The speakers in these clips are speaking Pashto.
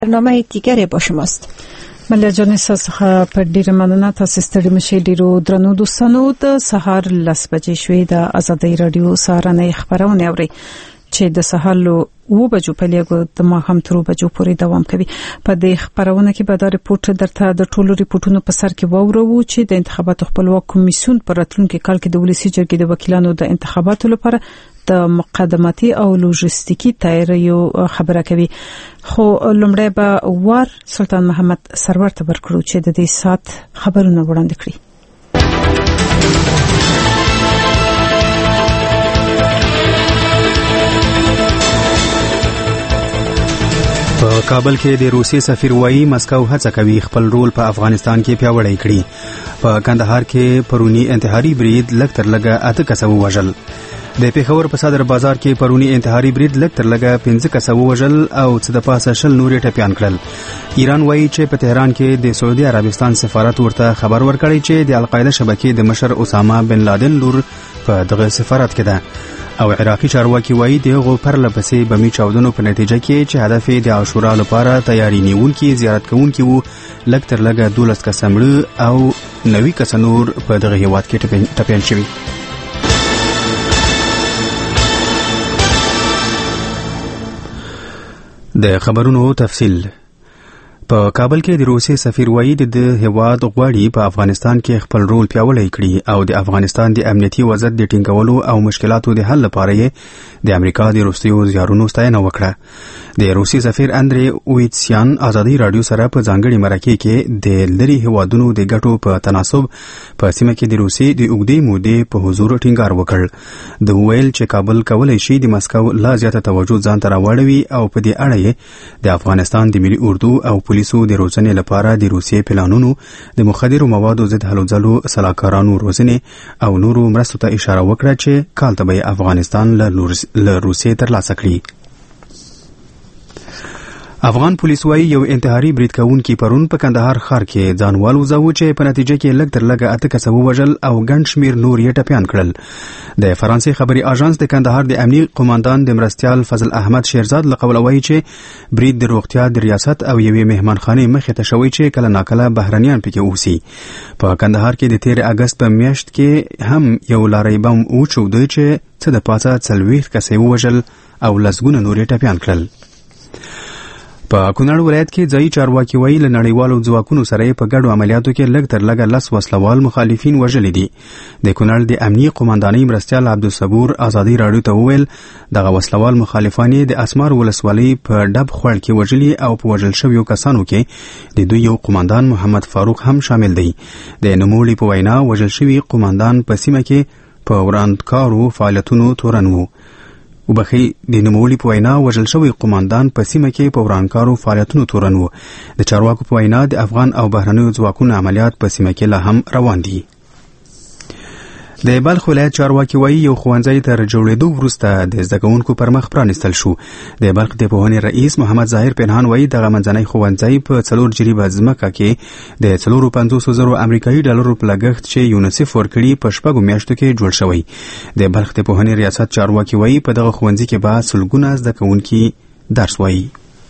برنامه دیگری با شماست. ملیه جان څخه په ډیره مننه. تاسو ستړي مشئ. ډیرو درنو دوستانو، د سهار 10 بجې شوې د آزادۍ رادیو سهارنۍ خبرونه اوري چې د سهار له 2 بجو په لګو د ماښام تر 2 بجو پورې دوام کوي. په دې خبرونه کې به دا ریپورت درته د ټولو ریپورتونو په سر کې وورو چې د انتخاباتو خپلواک کمیسیون پر راتلونکي کال کې د ولسی جرګې د وکیلانو د انتخاباتو لپاره د مقدماتي او لوجستیکي تیاریو خبره کوي. خو لومړی به وار سلطان محمد سرور ته ورکړو چې د دې سات خبرونه وړاندې کړي. په کابل کې د روسي سفیر وایي مسکو هڅه کوي خپل رول په افغانستان کې پیاوړی کړي. په کندهار کې پرونی انتحاري برید لږ تر لږه 8 کسه ووژل. د پیښور په صدر بازار کې پرونی انتحاري برید لږ تر لږه 15 کسه ووژل او څه د پاسه 20 نور ټپيان کړل. ایران وایي چې په تهران کې د سعودي عربستان سفارت ورته خبر ورکړی چې د القاعده شبکې د مشر اسامه بن لادن لور په دغه سفارت کې ده. او عراقي چارواکي وایي دغه پرلپسې بمي چاودنو په نتیجه کې چې هدف د عاشورا لپاره تیاری نیونکي زیارت کوونکي وو لږ تر لږه 12 کسه مړه او 90 کسه نور په دغه هیواد کې ټپيان شوي. د خبرونو تفصیل. په کابل کې د روسي سفیر وایي د هیواد غواړي په افغانستان کې خپل رول پیاوړی کړي او د افغانستان د امنیتي وضعیت د ټینګولو او مشکلاتو د حل لپاره یې د امریکا د روسیو زیارونو ستاینه وکړه. د روسي سفیر اندری اویتسیان آزادۍ رادیو سره په ځانګړي مرکه کې د لری هیوادونو د ګټو په تناسب په سیمه کې د روسي د اوږدې مودې په حضور ټینګار وکړ. د ویل چې کابل کولای شي د مسکو لا زیاته توجه ځان ته راوړوي او په دې اړه یې د افغانستان د ملي اردو او پولیسو د روزنې لپاره د روسي پلانونو د مخدرو موادو ضد هلو ځلو سلاکارانو روزنې او نورو مرستو ته اشاره وکړه چې کال ته به افغانستان له روسي ترلاسه کړي. افغان پولیس وایي یو انتحاري برید کوونکي پرون په کندهار ښار کې ځانوال وځاوه چې په نتیجه کې لږ تر لږه 8 کسه ووژل او ګڼ شمېر نور یې ټپيان کړل. د فرانسې خبري اژانس د کندهار د امنیتي قوماندان د مرستيال فضل احمد شیرزاد له قوله وایي چې برید د روغتیا د ریاست او یوې مهمانخانې مخې ته شوی چې کله ناکله بهرنیان پکې اوسي. په کندهار کې د 13 اگست په میاشت کې هم یو لارۍ بم وچود چې څه د پاسه 40 کسه ووژل او لسګونه نور یې ټپيان کړل. په کونړ ولایت کې ځایي چارواکي وایي له نړیوالو ځواکونو سره په ګډو عملیاتو کې لږ تر لږه 10 وسلوال مخالفین وژلي دي. د کونړ د امنیتي قوماندانۍ مرستيال عبدالصبور آزادۍ رادیو ته وویل دغه وسلوال مخالفان د اسمار ولسوالۍ په ډب خوړ کې وژلي او په وژل شویو کسانو کې د دوی یو قوماندان محمد فاروق هم شامل دی. د نوموړي په وینا وژل شوی قوماندان په سیمه کې په وړاندکارو فعالیتونو تورن وو. وبخي د نوموړي په وینا وژل شوی قوماندان په سیمه کې په ورانکارو فعالیتونو تورن وو. د چارواکو په وینا د افغان او بهرنیو ځواکونو عملیات په سیمه کې لا هم روان دي. د بلخ ولایت چارواکي وایي یو ښوونځی تر جوړېدو وروسته د زده کوونکو پر مخ پرانیستل شو. د بلخ د پوهنې رئیس محمد ظاهر پنهان وایي دغه منځنی ښوونځی په 4 جریبه ځمکه کې د 450,000 امریکایي ډالرو په لګښت چې یونیسف ورکړي په 6 میاشتو کې جوړ شوی. د بلخ د پوهنې ریاست چارواکي وایي په دغه ښوونځي کې به سلګونه زده کوونکي درس وایي.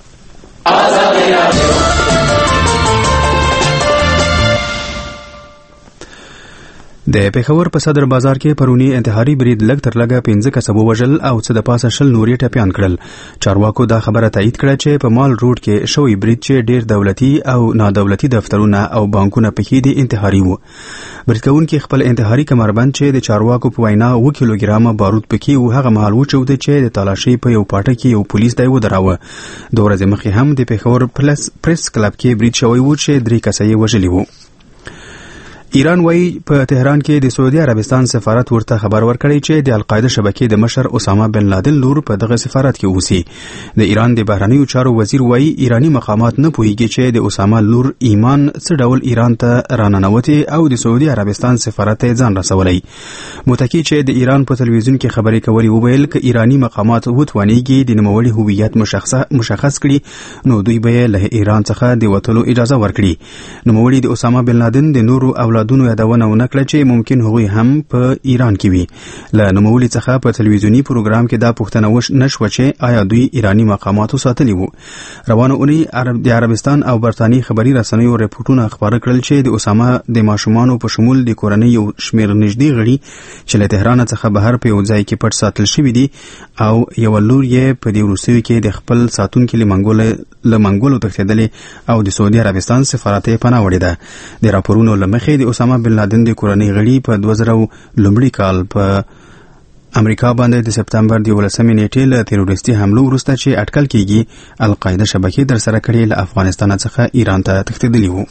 د پیښور په صدر بازار کې پرونی انتحاري برید لږ تر لږه 15 کسه ووژل او څه د پاسه 20 نور یې ټپيان کړل. چارواکو دا خبره تایید کړه چې په مال روډ کې شوی برید چې ډیر دولتي او نادولتي دفترونه او بانکونه پکې دي انتحاري وو. برید کوونکي خپل انتحاري کمربند چې د چارواکو په وینا 2 کیلوګرام بارود پکې او هغه مهال وچود چې د تالاشي په یو پاټه کې یو پولیس دی ودراوه. د ورځې مخکې هم د پیښور پریس کلب کې برید شوی و چې 3 کسه یې وژلي وو. ایران وایي په تهران کې د سعودي عربستان سفارت ورته خبر ورکړی چې د القاعده شبکې د مشر اسامه بن لادن لور په دغه سفارت کې اوسي. د ایران د بهرنیو چارو وزیر وایي ایرانی مقامات نه پوهیږي چې د اسامه لور ایمان څه ډول ایران ته راننوتي او د سعودي عربستان سفارت ته ځان رسولي. متکی چې د ایران په تلویزیون کې خبرې کوي وویل ک ایرانی مقامات وتوانیږي د نوموړي هویت مشخص کړي نو دوی به له ایران څخه د وټلو اجازه ورکړي. نوموړي د اسامه بن لادن د نورو اولاد اولادونو یادونه ونکړه چې ممکن هغوی هم په ایران کې وي. له نوموړي څخه په تلویزیونی پروګرام کې دا پوښتنه نشوه چې آیا دوی ایرانی مقاماتو ساتلي وو. روانه اونۍ د عربستان او برتانیې خبري رسنیو رپورټونه خبر کړل چې د اسامه د ماشومانو په شمول د کورنۍ یو شمېر نږدې غړي چې له تهران څخه بهر په یو ځای کې پټ ساتل شوي دي او یو لور یې په دې وروستیو کې د خپل ساتونکي له منګولو تښتېدلې او د سعودي عربستان سفارت یې پناه وړې ده. د راپورونو له مخې د اسامه بن لادن د کورنۍ غړي په 2000 لومړي کال په امریکا باندې د سپتمبر د 11 نیټې له تروریستي حملو وروسته چې اټکل کېږي القاعده شبکې در سره کړې له افغانستان څخه ایران ته تښتېدلي وو.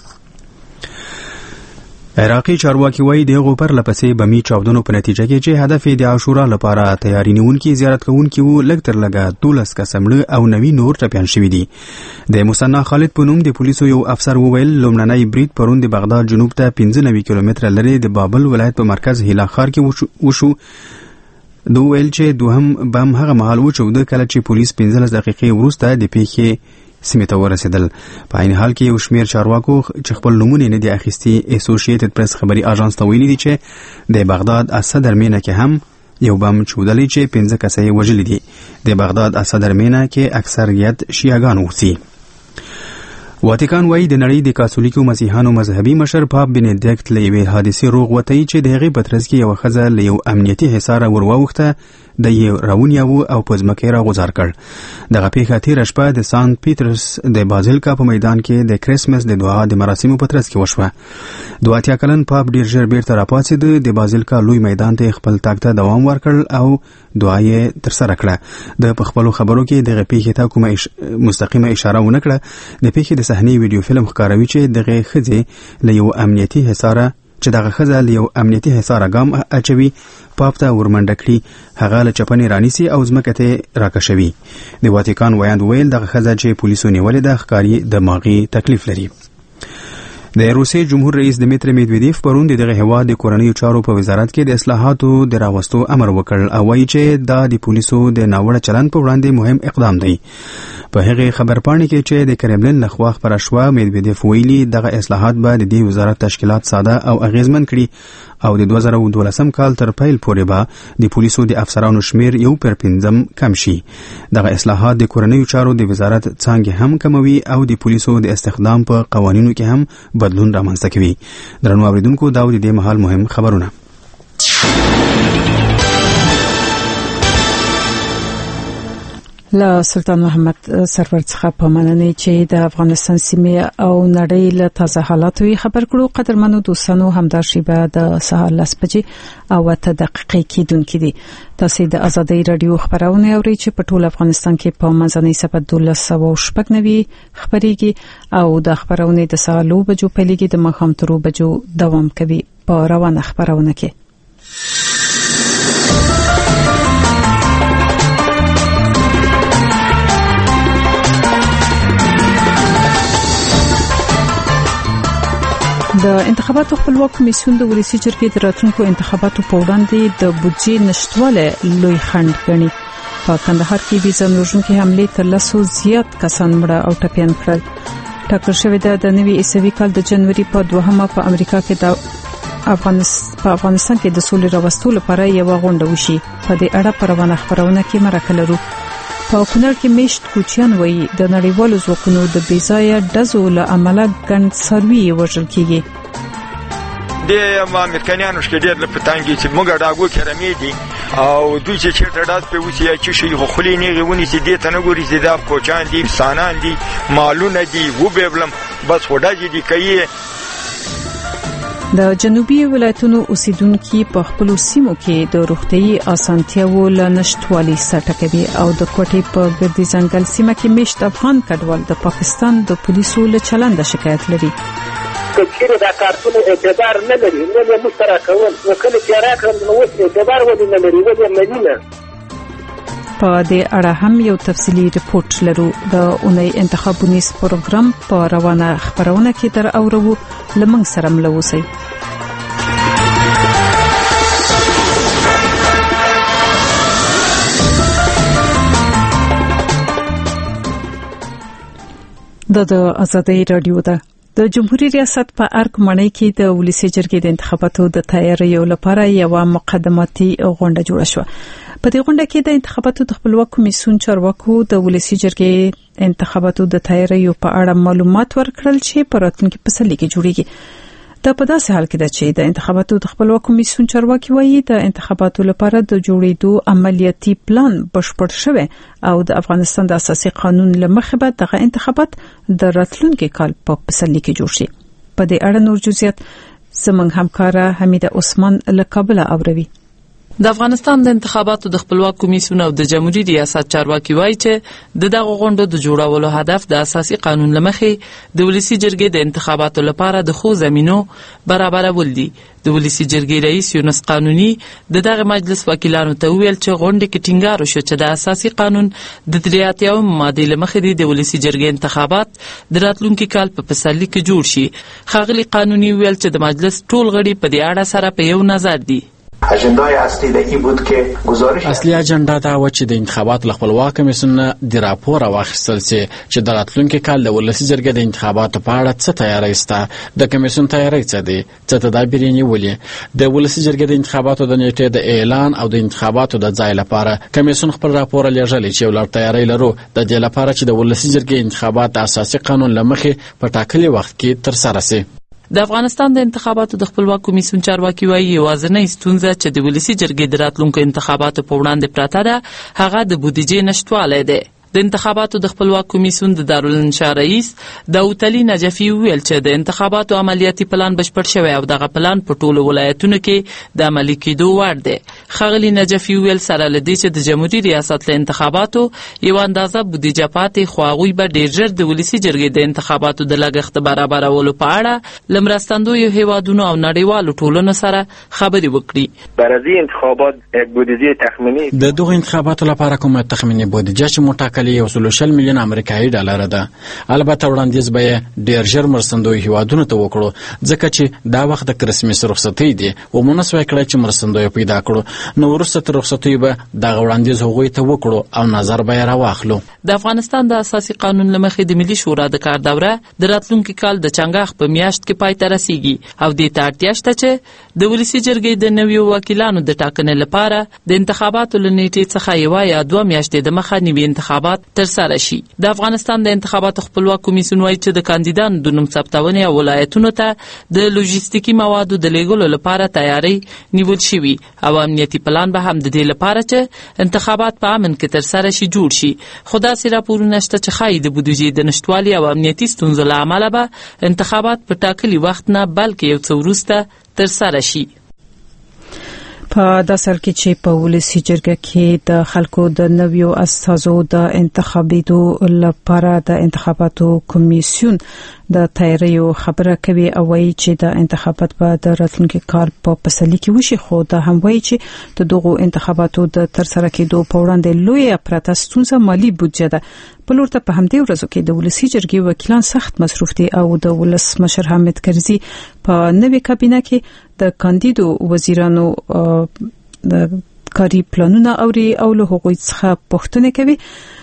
عراقي چارواکي وایي دغه پر لپسې بمی چاودنو په نتیجه کې چې هدف د عاشورا لپاره تیاری نیونکي زیارت کوونکي وو لږ تر لږه 12 کسه مړه او 9 نور ټپيان شوي دي. د مصنع خالد په نوم د پولیسو یو افسر وویل لومړنی برید پرون د بغداد جنوب ته 95 کیلومتره لري د بابل ولایت په مرکز هیلا ښار کې وشو. دوی ویل چې دوهم بم هغه مهال وچود کله چې پولیس 15 دقیقې وروسته د پیښې سیمه ته ورسېدل. په عین حال کې یو شمېر چارواکو چې خپل نومونه نه دي اخیستي اسوسییټډ پریس خبري اژانس ته ویلي دي چې د بغداد صدر مینه کې هم یو بم چودلی چې 15 کسه یې وژلي دي. د بغداد صدر مینه کې اکثریت شیعاګان اوسي. واتیکان وایي د نړۍ د کاتولیکو مسیحانو مذهبي مشر پاپ بنډیکټ له یوې حادثې روغ وتی چې د هغې په ترڅ کې یو ښځه له یو امنیتي حصاره ورواوښته د یې راونیاوه او په ځمکه یې راغوځار کړ. دغه پیښه تېره شپه د سانت پیټرس د بازیلکا په میدان کې د کریسمس د دعا د مراسمو په ترڅ کې وشوه. 82 کلن پاپ ډېر ژر بیرته راپاڅېد، د بازیلکا لوی میدان ته خپل تګ ته دوام ورکړ او دعا یې ترسره کړه. د په خپلو خبرو کې دغه پیښې ته کومه مستقیمه اشاره ونه کړه. د پیښې د صحنې ویډیو فلم ښکاروي چې دغه ښځې له یو امنیتي حصاره ګام اچوي پاپ ته ورمنډه کړي، هغه له چپنې رانیسي او ځمکه ته راکشوي. د واتیکان ویاند ویل دغه ښځه چې پولیسو نیولې ده ښکاري دماغي تکلیف لري. د روسیې جمهور رئیس دمیتری میدویدیف پرون دغه هیواد د کورنیو چارو په وزارت کې د اصلاحاتو د راوستو امر وکړ او وایي چې دا د پولیسو د ناوړه چلند په وړاندې مهم اقدام دی. په هغه خبرپاڼې کې چې د کرملین لخوا خپره شوه میدویدیف ویلي دغه اصلاحات به د دې وزارت تشکیلات ساده او اغیزمن کړي او د 2012 کال تر پیل پورې به د پولیسو د افسرانو شمیر 1/5 کم شي. دغه اصلاحات د کورنیو چارو د وزارت څانګې هم کموي او د پولیسو د استخدام په قوانینو کې هم بدلون رامنځته کوي. درنو اوریدونکو دا د دې مهال مهم خبرونه. له سلطان محمد سرور څخه په مننه چې د افغانستان سیمه او نړۍ له تازه حالاتو خبر کړو. قدرمنو دوستانو همدا شیبه د سهار 10 بجې او 8 دقیقې کېدونکې دي. تاسو د ازادۍ رادیو خبرونه اورئ چې په ټول افغانستان کې په منځنۍ سپه 1290 خبريږي او د خبرونه د سالو بجو پیلېږي د مخام ترو بجو دوام کوي په روانه خبرونه کې. د انتخاباتو خپلواک کمیسیون د ولسی جرګې د راتلونکو انتخاباتو په وړاندې د بودجې نشټواله لوی خنډ ګڼي. په کندهار کې بي ځانوژونکي حمله تر 100 زیات کسان مړه او ټپيان کړل. ټاکل شوې ده د نوي عیسوي کال د جنوري په 2مه په امریکا کې د افغانستان کې د سولې راوستلو لپاره یو غونډه وشي. په دې اړه پروانه خبرونه کې مرکه لرو. په کونړ کې میشت کوچیان وایي د نړیوالو ځواکونو د بیځایه ډزو له امله ګڼ څاروي وژل کیږي. د امریکایانو شکایت له پټانګي چې موږ راغو کرمې دي او دوی چې چیرته ډاز په وسی یا چې شي خو خلی نه غونی سي دي ته نه ګوري چې دا کوچان دي سانان دي مالونه دي و بهبلم بس وډاجي دي کوي. د جنوبي ولایتونو اوسیدونکو په خپل سیمو کې د روغتيي اسانتیاوو لنشټوالي سټکوي او د کوټې په ګردي ځنګل سیمه کې میشت افغان کډوال د پاکستان د پولیسو له چلند شکایت لري. کچېره دا کارتونه اعتبار نه لري، نو یې مشترک کول نو کله چې راکړم نو اوس اعتبار ولې نه لري، ولې مدینه. په دې اړه هم یو تفصیلی ریپورت لرو. د اونۍ انتخابونی پروګرام په روانه خبرونه کې تر اورو لمنګ سره ملوسي. د ازادۍ رادیو ده د جمهوریت ریاست په ارګ مړی کې د ولسی جرګې د انتخاباتو د تیاریو لپاره یو مقدماتي غونډه جوړه شوه. په دې غونډه کې د انتخاباتو د خپلواک کمیسیون چارواکو د ولسی جرګې انتخاباتو د تیاریو په اړه معلومات ورکړل چې په راتلونکي فصل کې جوړیږي. دا په داسې حال کې ده چې د انتخاباتو د خپلواک کمیسیون چارواکي وایي د انتخاباتو لپاره د جوړېدو عملیاتي پلان بشپړ شوی او د افغانستان د اساسي قانون لمخې به دغه انتخابات د راتلونکي کال په پسرلي کې جوړ شي. په دې اړه نور جزئیات زموږ همکاره حمیده عثمان له کابل اوروي. د افغانستان د انتخاباتو د خپلواک کمیسیون او د جمهوریت ریاست چارواکي وایي چې دغه غونډو د جوړولو هدف د اساسي قانون لمخې د ولسی جرګې د انتخاباتو لپاره د خو زمينو برابرول دي. د ولسی جرګې رئیس یونس قانوني دغه مجلس وکیلانو ته ویل چې غونډه کې ټینګار وشو چې د اساسي قانون د 83 ماده لمخې د ولسی جرګې انتخابات د راتلونکي کال په پسرلي کې جوړ شي. خاغلی قانوني ویل چې د مجلس ټول غړي په دې اړه سره په یو نظر دي. اجندای اصلی د ای بود که گزارش اصلي اجنډا دا و چې د انتخاباتو خپلواک کمیسیون د راپور واخیستل چې د راتلونکي کال د ولسی جرګې د انتخاباتو په اړه څه تیاری سته، د کمیسیون تیاری څه دي، څه تدابیر نیولې. د ولسی جرګې د انتخاباتو د نیټې د اعلان او د انتخاباتو د ځای لپاره کمیسیون خپل راپور لېږلی چې ولر تیاری لرو د دې لپاره چې د ولسی جرګې انتخابات د اساسي قانون لمخې په ټاکلي وخت کې تر سره شي. د افغانستان د انتخاباتو د خپلواک کمیسیون چارواکي وایي یوازینۍ ستونزه چې د ولسی جرګې د راتلونکو انتخاباتو په وړاندې پراته ده هغه د بودیجې نشټوالی دی. د انتخاباتو د خپلواک کمیسیون د دارالانشا رئیس داوود علي نجفي ویل چې د انتخاباتو عملیاتي پلان بشپړ شوی او دغه پلان په ټولو ولایتونو کې د عملي کېدو وړ دی. خاغلی نجفي ویل سره لدی چې د جمهوریت ریاست له انتخاباتو یو اندازه بودیجه پاتې خو هغوی به ډېر ژر د ولسی جرګې د انتخاباتو د لګښت برابرولو په اړه له مرستندویو هیوادونو او نړیوالو ټولنو سره خبرې وکړي. برای انتخابات یک بودجه تخمینی د دغه انتخاباتو لپاره کومه تخمینی بودجه چې متکل 1 میلیون امریکایي ډالر ده. البته وړاندیز به ډیر ژر مرستندوی هیوادونو ته وکړو ځکه چې دا وخت د کرسمس رخصتۍ دی او مناسبه کړی چې مرستندوی پیدا کړو. نو وروسته تر رخصتۍ به دا وړاندیز هغوی ته وکړو او نظر به راواخلو. د افغانستان د اساسي قانون لمخې د ملي شورا د کار دوره د راتلونکي کال د چنګاښ په میاشت کې پای ته رسیږي او د اړتیا شته چې د ولسی جرګې د نویو وکیلانو د ټاکنې لپاره د انتخاباتو لنیټې څخه یو یا 2 میاشتې د مخه نوي انتخابات تر سره شي. د افغانستان د انتخاباتو خپلواک کمیسیون وایي چې د کاندیدانو د نوم ثبتونې او ولایتونو ته د لوجستیکي موادو د لیږلو لپاره تیاری نیول شوی او امنیتي پلان به هم د دې لپاره چې انتخابات په امن کې تر سره شي جوړ شي. خو داسې راپورونه شته چې ښایي د بودیجې د نشتوالي او امنیتي ستونزو له امله به انتخابات په ټاکلي وخت نه بلکې یو څه وروسته تر سره شي. په داسر کې چې په ولسی جرګه کې د خلکو د نویو استازو د انتخابېدو لپاره د انتخاباتو کمیسیون د تیاریو خبره کوي او وایي چې د انتخابات په د راتلونکي کال په پسرلي کې وشي. خو دا هم وایي چې د دغو انتخاباتو د ترسره کېدو په وړاندې لویه پرته ستونزه مالي بودجه ده. په لور ته په همدې ورځو کې د ولسی جرګې وکیلان سخت مصروف دي او د ولسمشر حامد کرزي په نوې کابینه کې د کاندیدو وزیرانو د کاري پلانونه او له هغوی څخه پوښتنه کوي.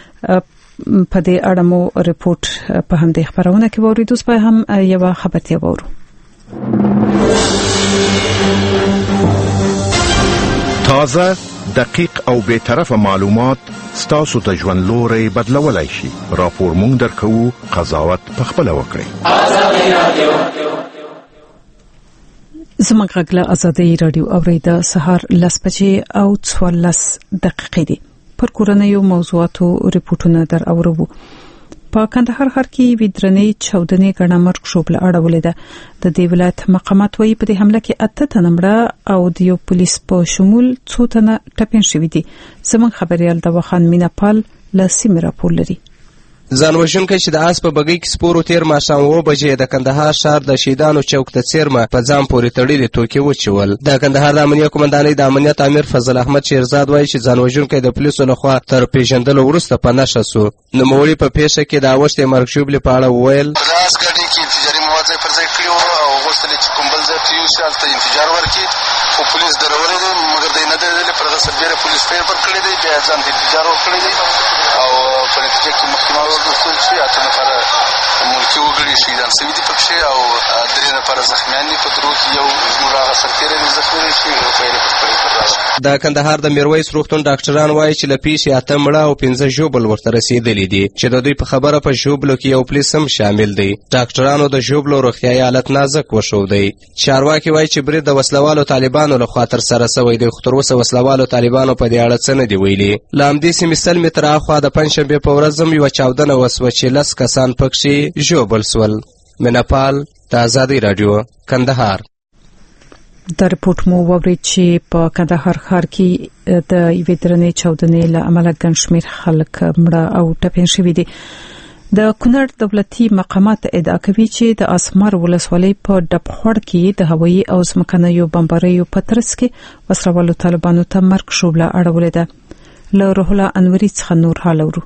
په دې اړه مو ریپورت په همدې خبرونه کې وریدو. اوس به هم یو خبرتیا وورو. تازه دقیق او به طرفه معلومات ستاسو ته ژوند لوري بدلولای شي. راپور مونږ درکو، قضاوت پخپله وکړئ. زموږ غږ له آزادۍ رادیو اوریدا سهار 10:14 او 14 دقیقې دي. پر کورنیو موضوعاتو ریپورتونه در اورو. په کندهار ښار کې ویدرنې چاودنې غړ مرګ شوبله اړولې ده. د دې ولایت مقامات وایي په دې حمله کې 8 تنه مړه او د یو پولیس په شمول 2 تنه ټپین شوي دي. زموږ خبريال د وخان میناپال له سیمې راپور لري. ځانوژونکی چې د آس په بګۍ کې سپورو تیر ماښام 9 بجې د کندهار ښار د شهیدانو چوک ته څیرمه په ځان پورې تړلي توکي وچول. د کندهار د امنیه قومندانۍ د امنیت امیر فضل احمد شیرزاد وایي چې ځانوژونکی د پولیسو لخوا تر پیژندلو وروسته په نښه سو. نوموړي په پیښه کې د اوښتې مرګ ژوبلې په اړه وویل: لاس ګډې کې تجاري مواد پر ځای کړي وو او او غوښتل چې کوم بل ځای ته یوسي هلته انفجار ورکړي خو پولیس درولې دی مګر دی نه درېدلی پر هغه سربېره پولیس فیر ورکړی دی بیا ځان ته انفجار ورکړی دی او په نتیجه کې مخکې ما ولوستل چې 8 نفره ملکي وګړي شهیدان شوي دي پکښې او 3 نفره زخمیان دي په درو کې یو زموږ هغه سرتېری دی زخمي دی چې یو پیر یې په خپلې پر راشي. د کندهار د میرویس روغتون ډاکټران وایي چې له پیښې 8 مړه او 15 ژوبل ورته رسېدلي دي چې د دوی په خبره په ژوبلو کې یو پولیس هم شامل دی. ډاکټرانو د ژوبلو روغتیایي حالت نازک وښودی. چارواکي وایي چې برید د وسلوالو طالبانو لخوا ترسره شوی دی خو تر اوسه وسلوالو طالبانو په دې اړه څه نه دي ویلي. له همدې سیمې 100 متره هاخوا د پنجشنبې په ورځ هم یوه چاودنه وسوه چې 10 کسان پکښې ژوبل سول. منپال د ازادۍ راډیو کندهار. د رپورټ مو واورید چې په کندهار ښار کې د یوې درنې چاودنې له امله ګڼ شمېر خلک مړه او ټپیان شوي دي. د کونړ دولتي مقامات ادعا کوي چې د اسمار ولسوالۍ په ډبخوړ کې د هوایي او ځمکنیو بمباریو په ترڅ کې وسلوالو طالبانو ته مرګ شوبله اړولې ده. له روح الله انوري څخه نور حال اورو.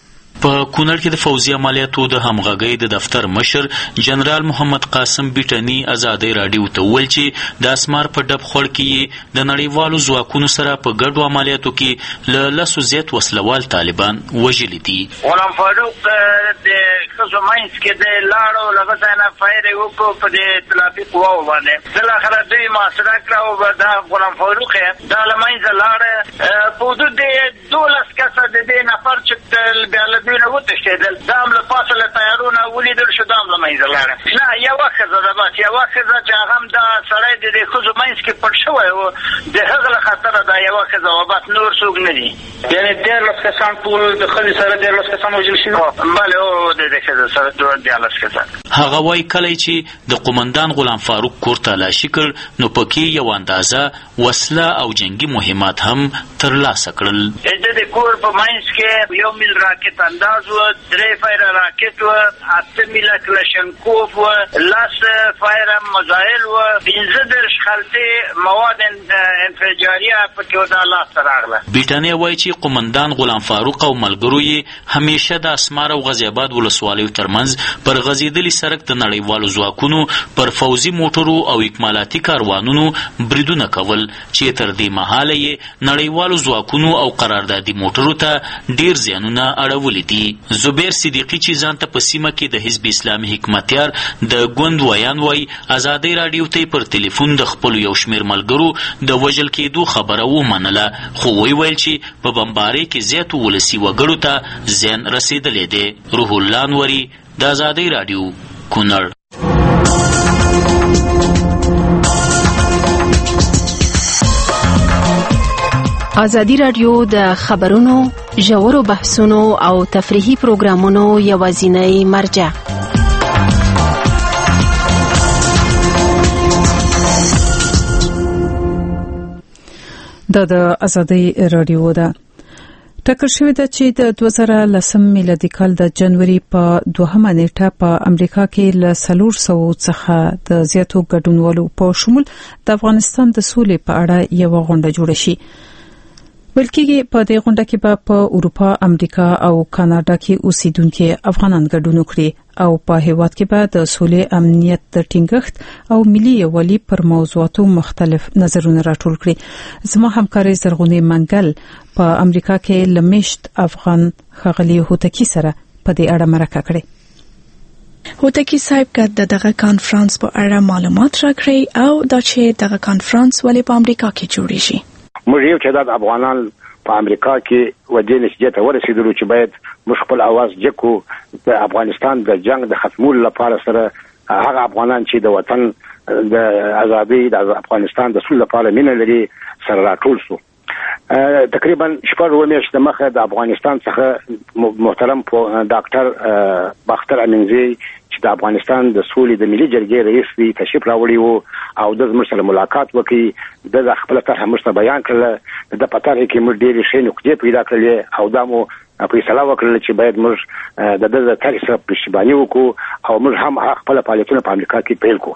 په کونړ کې د فوزي عملیاتو د همغږۍ د دفتر مشر جنرال محمد قاسم بیټني ازادۍ راډیو ته وویل چې د اسمار په ډب خور کې د نړیوالو ځواکونو سره په ګډو عملیاتو کې له 10 زیات وسلوال طالبان وژلي دي. غلام فاروق د ښځو منځ کې د لاړو له ځای نه فایر یې وکړو په دې اطلافي قواو باندې. بالاخره دوی محاصره کړه او دا غلام فاروق دا له منځه لاړه. په حدود د 12 کسه د دې نفر چې بیا له دوی نه وتښتېدل دا هم له پاسه له تیارونه ولیدل شو دا هم له منځه لاړه. نه یوه ښځه ده بس یوه ښځه چې هغه هم دا سړی د دې ښځو منځ کې پټ شوی و د هغه له خطره دا یوه ښځه وه بس نور څوک نه دي. یعنې 13 کسان ټول د ښځې سره 13 کسان وژل شوي. بلې او د دې ښځې سره 14 کسان. هغه وایي کله چې د قومندان غلام فاروق کور تلاشي کړ نو پکې یو اندازه وسله او جنگي مهمات هم ترلاسه کړل. د دې کور په منځ کې یو میل راکټ انداز و 3 فایر راکټ و 8 میله کلاشینکوف و 10 فایر مزایل و 15 خلطې مواد انفجاریه پکې و دا لاسته راغله. بیټانیه وایي چې قومندان غلام فاروق او ملګرو یې همیشه د اسمار او غازی آباد ولسوالیو ترمنځ پر غځېدلي سړک د نړیوالو ځواکونو پر فوزي موټرو او اکمالاتي کاروانونو بریدونه کول چې تر دې مهاله یې نړیوالو ځواکونو او قراردادي موټرو ته ډیر زیانونه اړولي دي. زبیر صدیقی چې ځان ته په سیمه کې د حزب اسلامي حکمتیار د ګوند ویان وایي ازادۍ راډیو ته پر ټلیفون د خپلو یو شمېر ملګرو د وژل کېدو خبره ومنله خو ویل چې په بمبارۍ کې زیاتو ولسي وګړو ته زیان رسېدلی دی. روح الله انوري د ازادۍ راډیو کونړ. ازادي راډیو د خبرونو ژورو بحثونو او تفریحي پروګرامونو یوازینۍ مرجع. د ازادي راډیو ده. ټاکل شوې ده چې د 2010 میلادي کال د جنوري په 2مه نیټه په امریکا کې له 400 څخه د زیاتو ګډونوالو په شمول د افغانستان د سولې په اړه یو غونډه جوړه شي. بلکې په دې غونډه کې به په اروپا، امریکا او کاناډا کې اوسیدونکو افغانان ګډون وکړي او په هیواد کې به د سولې، امنیت د ټینګښت او ملي یووالي پر موضوعاتو مختلف نظرونه راټول کړي. زما همکاري زرغونې منګل په امریکا کې لمشت افغان خغلی هوتکی سره په دې اړه مرکه کړې. هوتکی صاحب که دغه کانفرنس په اړه معلومات راکړي او دا چې دغه کانفرنس ولې په امریکا کې جوړیږي. موږ یو تعداد افغانان په امریکا کې ودې نتیجې ته ورسېدلو چې باید موږ خپل اواز جګو د افغانستان د جنگ د ختمولو لپاره سره هغه افغانان چې د وطن د ازادۍ د افغانستان د سولې لپاره مینه لري سره راټول شو. تقریبا 4 میاشتې مخه د افغانستان څخه محترم ډاکټر باختر امینزی چې د افغانستان د سولې د ملي جرګې رئیس دی تشریف راوړی وو او د زموږ سره ملاقات وکړي. د خپل طرح موږ بیان کړل د پټاره کې موږ ډېرې ښې نقطې پیدا کړلې او دا مو فیصله وکړل چې باید موږ د طرح سره پشتیباني وکړو او موږ هم خپل فعالیتونه په امریکا کې پیل کړو.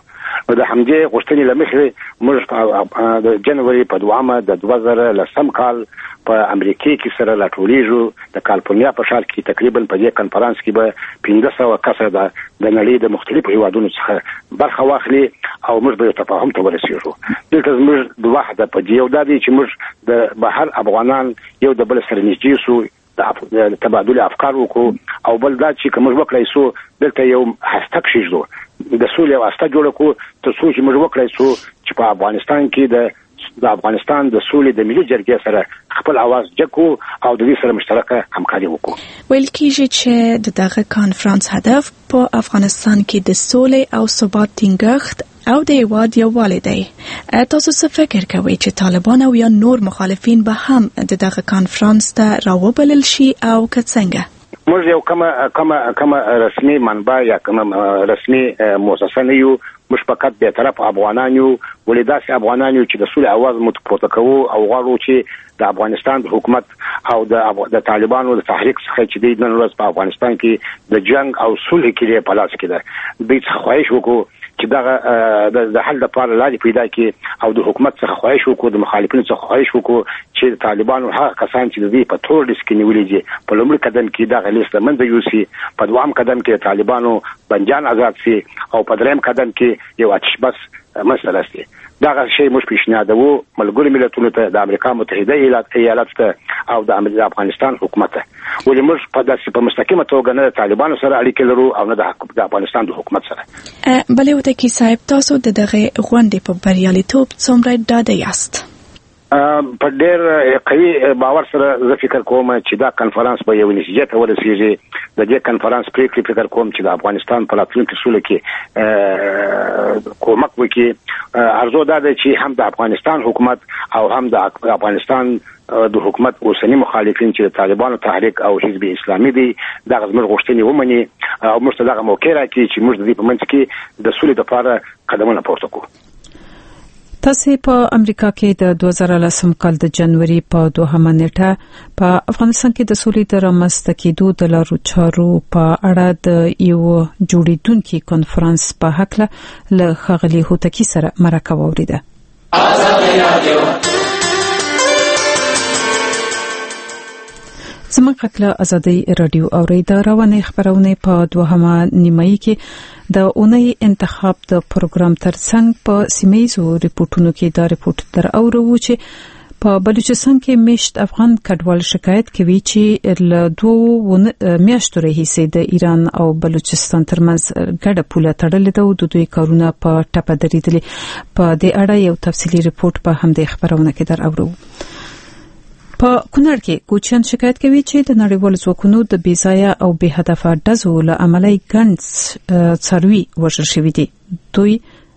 د همدې غوښتنې لمخې موږ د جنوري په 2 د 2010 کال په امریکا کې سره راټولیږو د کالیفورنیا په ښار کې تقریبا په دې کنفرانس کې به 1500 کسه د نړۍ د مختلفو هیوادونو څخه برخه واخلي او موږ به تفاهم ته ورسېږو. دلته موږ د واحده په دې یو دادی چې موږ د بهر افغانان یو د بل سره نږدې سو د تبادل افکار وکړو او بل دا چې کوم وکړای سو دلته یو هشتګ شیږو د سولې واسطه جوړ کړو تر څو چې موږ وکړای سو چې په افغانستان کې د افغانستان د سولې د ملي جرګې سره خپل आवाज جګو او د دې سره مشترکه همکاري وکړو. ویل کېږي چې دغه کانفرنس هدف په افغانستان کې د سولې او ثبات ټینګښت او د هیواد یووالی دی. تاسو څه فکر کوئ چې طالبان او یا نور مخالفین به هم دغه کانفرنس ته راوبلل شي او که څنګه؟ موږ یو کومه رسمي منبع یا کومه رسمي مؤسسه نه یو، موږ فقط به طرف افغانان یو، ولې داسې افغانان یو چې د سولې اواز مو پورته کوو او غواړو چې د افغانستان د حکومت او د طالبانو د تحریک څخه چې د نن ورځ په افغانستان کې د جنگ او صلح کې په لاس کې ده دوی څخه خواهش وکړو چې دغه د حل لپاره لارې پیدا کړي او د حکومت څخه خواهش وکړو، د مخالفینو څخه خواهش وکړو چې د طالبانو هغه کسان چې د دې په تور لیست کې نیولې دي په لومړي قدم کې دغه لیست له منځه یوسي، په دوام قدم کې طالبانو بندیان آزاد سي او په دریم قدم کې یو آتش بس مسله سي. دغه شی موږ پیشنهادوو ملګرو ملتونو ته، د امریکا متحده ایالاتو ته او د افغانستان حکومت ته، ولې موږ په داسې په مستقیمه توګه نه د طالبانو سره اړیکې لرو او نه د افغانستان د حکومت سره. بلې وتکي صاحب، تاسو د دغه غونډې په بریالیتوب څومره ډاډه یاست؟ په ډېر قوي باور سره زه فکر کوم چې دا کنفرانس به یو نتیجې ته ورسیږي. د دې کنفرانس پریکړې فکر کوم چې د افغانستان په راتلونکي سوله کې کومک وکړي. ارزو دا ده چې هم د افغانستان حکومت او هم د افغانستان د حکومت اوسنی مخالفین چې د طالبانو تحریک او حزب اسلامي دي دغه زموږ غوښتنې ومني او موږ ته دغه موقع راکړي چې موږ د دې په منځ کې د سولې لپاره قدمونه پورته کړو. تاسو په امریکا کې د 2010 کال د جنوري په 2 نیټه په افغانستان کې د سولې د رامنځته کېدو د لارو چارو په اړه د یو جوړیدونکو کنفرانس په حق له خغلی هوتکی سره مرکه ووریده. زموږ خپل ازادي رادیو اوریدا روانه خبرونه په 2 نیمایي کې د اونۍ انتخاب د پروګرام ترڅنګ په سیمایزو ریپورتونو کې دا ریپورت تر اورو چې په بلوچستان کې میشت افغان کډوال شکایت کوي چې له 2 میاشتو راهیسې د ایران او بلوچستان ترمنځ ګډه پوله تړلې ده او د دوی کارونه په ټپه درېدلي. په دې اړه یو تفصیلي ریپورت په همدې خبرونه کې در اورو. په کونړ کې کوچیان شکایت کوي چې د نړیوال ځواکونو د بیځایه او بې هدفه ډزو له امله ګڼ څاروي وژل شوي دي. دوی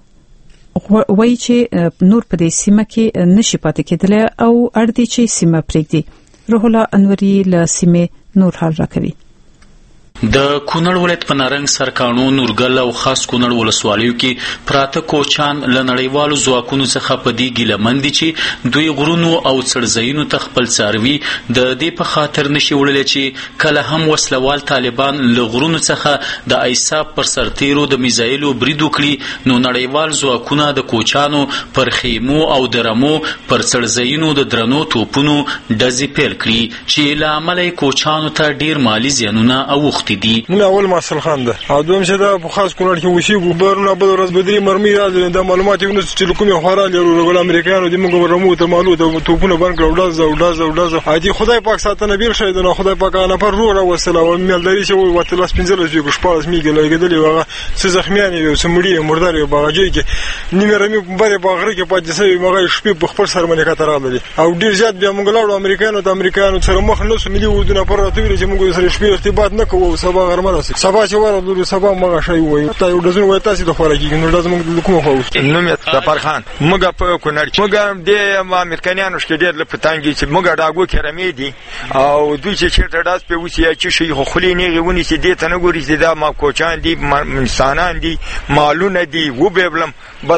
وایي چې نور په دې سیمه کې نشي پاتې کېدلی او اړ دي چې سیمه پرېږدي. روح الله انوري له سیمې نور حال راکوي. د کونړ ولایت په نارنګ سرکانو نورګل او خاص کونړ ولسوالیو کې پراته کوچان له نړیوالو ځواکونو څخه په دې ګیلمن دي چې دوی غرونو او څړځایونو ته خپل څاروي د دې په خاطر نشي وړلی چې کله هم وسلوال طالبان له غرونو څخه د ایساب پر سرتیرو د میزایلو برید وکړي نو نړیوال ځواکونه د کوچانو پر خیمو او درمو پر څړځایونو د درنو توپونو ډزې پیل کړي چې له امله یې کوچانو ته ډیر مالي زیانونه اوښتي دي. موږ اول مسل خان ده او دویم چې دا په خاص کونړ کې وشيګو برونه بل ورځ بدري مرمي راځي د معلومات یو نس چې کومه خورا لرو رغول امریکایانو د موږ ورمو ته معلومه د توپونه باندې ورډاز عادي خدای پاک ساتنه بیر شه د خدای پاک نه پر روړه وسله او ملداري چې وته لاس پنځل چې ګشپاس میګل لګیدلی وغه څه زخمیان یو سمړي مردار یو باغجي کې نیمه رمي بره باغره کې پاتې سوی مغه شپې په خپل سرمنه کتر راغلي او ډیر زیات بیا موږ لاړو امریکایانو سره مخ نو ملي ودونه پر راتوي چې موږ سره شپې ارتباط نه کوو سبا غرمه راسي سبا چې ورته سبا مغه شي وای ته یو دزنه وای تاسو د خوراکي نو لازم موږ کومه خو نو مې سفرخان موږ په کونړ موږ د امریکایانو شته ډېر لپتانګي چې موږ ډاګو کرمې دي او دوی چې چیرته داس په وسی چې شي خو خلی نه غونی چې دې ته نه ګوري چې دا ما کوچان دي انسانان دي مالونه دي و بهبلم بس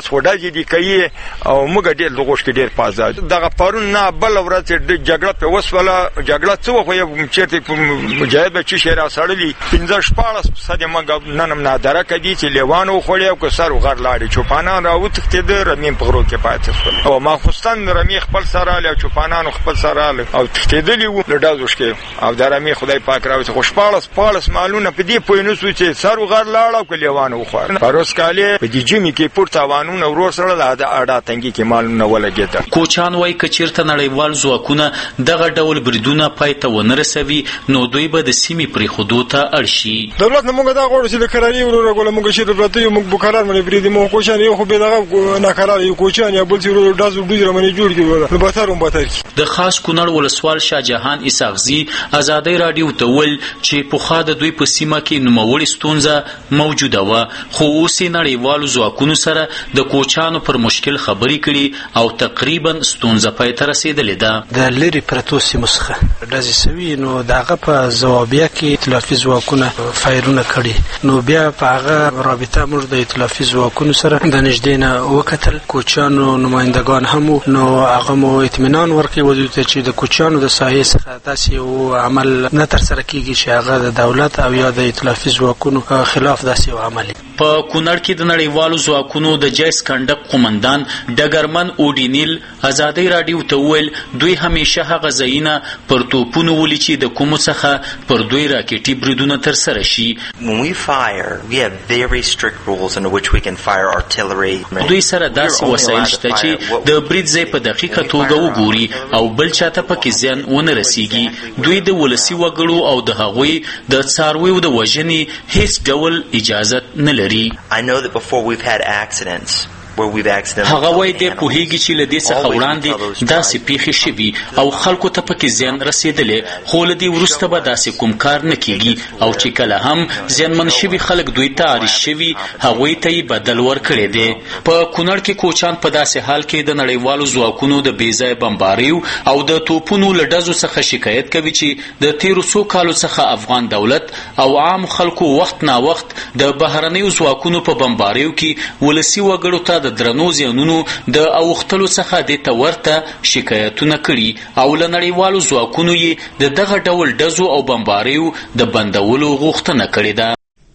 بس خدای دې کوي او موږ ډېر لغوش کې ډېر پازاد دغه پرون نه بل ورځ د جګړه په وسوله جګړه څه خو یو چیرته مجاهد چې شهر سړلی 15 صد موږ ننم نادره کدي چې لیوانو خوړی او کسر غر لاړي چوپانان راوت د رمین په غرو کې پاتې شول او ما خوستان رمی خپل سره له چوپانانو خپل سره او تختیدلی و له دازوش کې او د رمی خدای پاک راوي خوشپالس مالونه په دې پوینو چې سر غر لاړ او لیوانو خوړ پروس کاله په دې جمی کې پورتاوانونه ورور سره د اډا تنګي کې مالونه ولګیدا کوچان وای کچیرته نړیوال ځواکونه دغه ډول بریدونه پای ته ونه رسوي نو دوی به د سیمې پرې خودو ته اړشي دولت نه موږ دا غواړو چې د کراري ورور غوړه موږ شي د پرته موږ بوکاران باندې بریدي مو کوچان یو خو به دغه ناکرار یو کوچان یا بل چې ورور دازو دوی رمنې جوړ کړي نو بهتر د خاص کونړ ولسوال شاه جهان اساغزي آزادۍ رادیو ته ول چې په خاطر دوی په سیمه کې نوموړي ستونزه موجوده و خو اوس نړیوالو ځواکونو سره د کوچانو پر مشکل خبرې کړي او تقریبا ستونزه پای ته رسیدلې ده د لری پرتو سیمه څخه داسې سوي نو دغه په ځوابیه کې ائتلافي ځواکونه فایرونه کړي نو بیا په هغه رابطه موږ د ائتلافي ځواکونو سره د نږدې نه وکتل کوچانو نمائندگان هم نو هغه مو اطمینان ورکړي و چې د کوچانو د ساحې څخه داسې یو عمل نه ترسره کیږي چې هغه د دولت او یا د ائتلافي ځواکونو خلاف داسې یو عمل په کونړ کې د نړیوالو ځواکونو د جیس کنډک قومندان ډګرمن اوډینیل آزادۍ رادیو ته وویل دوی همیشه هغه ځایونه پر توپونو ولي چې د کومو څخه پر دوی راکټي بریدونه ترسره شي دوی سره داسې وسایل شته چې د برید ځای په دقیقه توګه وګوري او بل چاته پکې زیان ونه رسیږي دوی د ولسي وګړو او د هغوی د څارویو د وژنې هیڅ ډول اجازه نه لري هغه وای دی پوهیږي چې له دې څخه وړاندې داسې پیښې شوي او خلکو ته پکې زیان رسېدلی خو له دې وروسته به داسې کوم کار نه کیږي او چې کله هم زیانمن شوي خلک دوی ته عارض شوي هغوی ته یې بدل ورکړی دی په کونړ کې کوچان په داسې حال کې د نړیوالو ځواکونو د بې ځایه بمباریو او د توپونو له ډزو څخه شکایت کوي چې د تیرو څو کالو څخه افغان دولت او عام خلکو وخت نا وخت د بهرنیو ځواکونو په بمباریو کې ولسي وګړو ته د درنو زیانونو د اوختلو څخه د تورته شکایتونه کړي او له نړیوالو ځواکونو یې د دغه ډول ډزو او بمباریو د بندولو غوښتنه کړې ده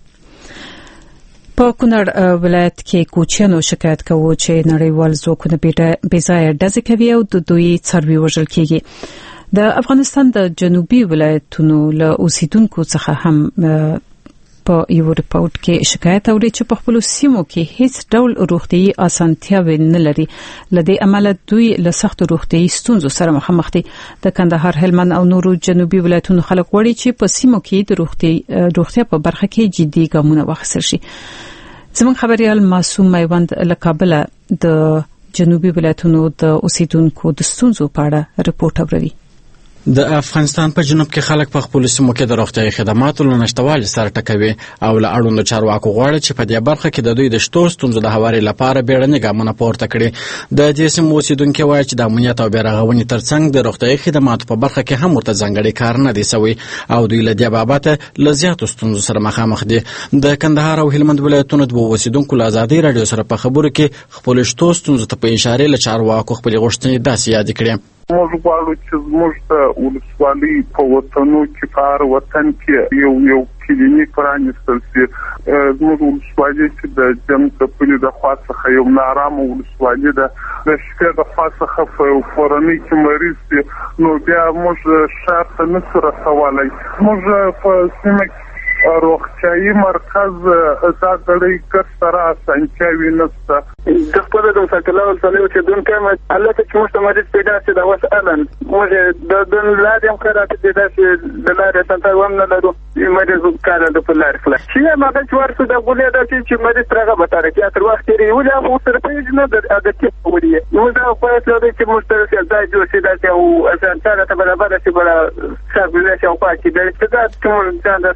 په کونړ ولایت کې کوچیانو شکایت کوي چې نړیوال ځواکونه بې ځایه ډزې کوي او د دوی څاروي وژل کیږي د افغانستان د جنوبي ولایتونو له اوسیدونکو څخه هم په یو ریپورت کې شکایت اوري چې په خپل سیمو کې هیڅ ډول روغتيي اسانتیاوې نه لري لدې عمل دوی له سخت روغتيي ستونزو سره مخامخ دي د کندهار هلمند او نورو جنوبي ولایتونو خلک وړي چې په سیمو کې د روغتیا په برخه کې جدي ګامونه واخیستل شي زموږ خبريال معصوم میوند له کابل د جنوبي ولایتونو د اوسیدونکو د ستونزو په اړه ریپورت اوري د افغانستان په جنوب کې خلک په خپل سیمو کې د روغتیايي خدماتو له نشټوالي سره ټکوي او له اړوندو چارواکو غواړي چې په دې برخه کې د دوی د شتو ستونزو د هواري لپاره بیړني ګامونه پورته کړي د دې سیمو اوسیدونکو وایي چې د امنیت او بیرغونې ترڅنګ د روغتیايي خدماتو په برخه کې هم ورته ځانګړي کار نه دی سوی او دوی له دې بابت له زیاتو ستونزو سره مخامخ دي د کندهار او هلمند ولایتونو د اوسیدونکو له آزادۍ رادیو سره په خبرو کې خپل شتو ستونزو ته په اشاره له چارواکو خپل غوښتنې داسې یاد کړي موږ غواړو چې زموږ د ولسوالۍ په وطنو کې په هر وطن کې یو کلینیک پرانیستل شي زموږ ولسوالۍ چې د جنګ څپلۍ د خوا څخه یو نارامه ولسوالۍ ده د شپې د خوا څخه په کورنۍ کې مریض دي نو بیا موږ ښار ته نشو رسولی موږ په سیمه کې روغتیايي مرکز دا غړي کسره اسانتیاوي نشته د خپل د سکلو سلو چې دون کمه الله ته چې مستمرید پیدا شي دا وسالن موږ د لادم خیرات دي چې د لارې څنګه ومن لرو مریض کار د پلار خلاص چې ما د ورته د ګولې د چې مریض ترغه به ترکه تر وخت لري ولا مو سره پیژنه د عادت وړي نو دا په څه چې مشترک ځای جوړ شي دا او اسانتیا ته برابر شي بل سرویس او پاکي د څه د ځان د سودا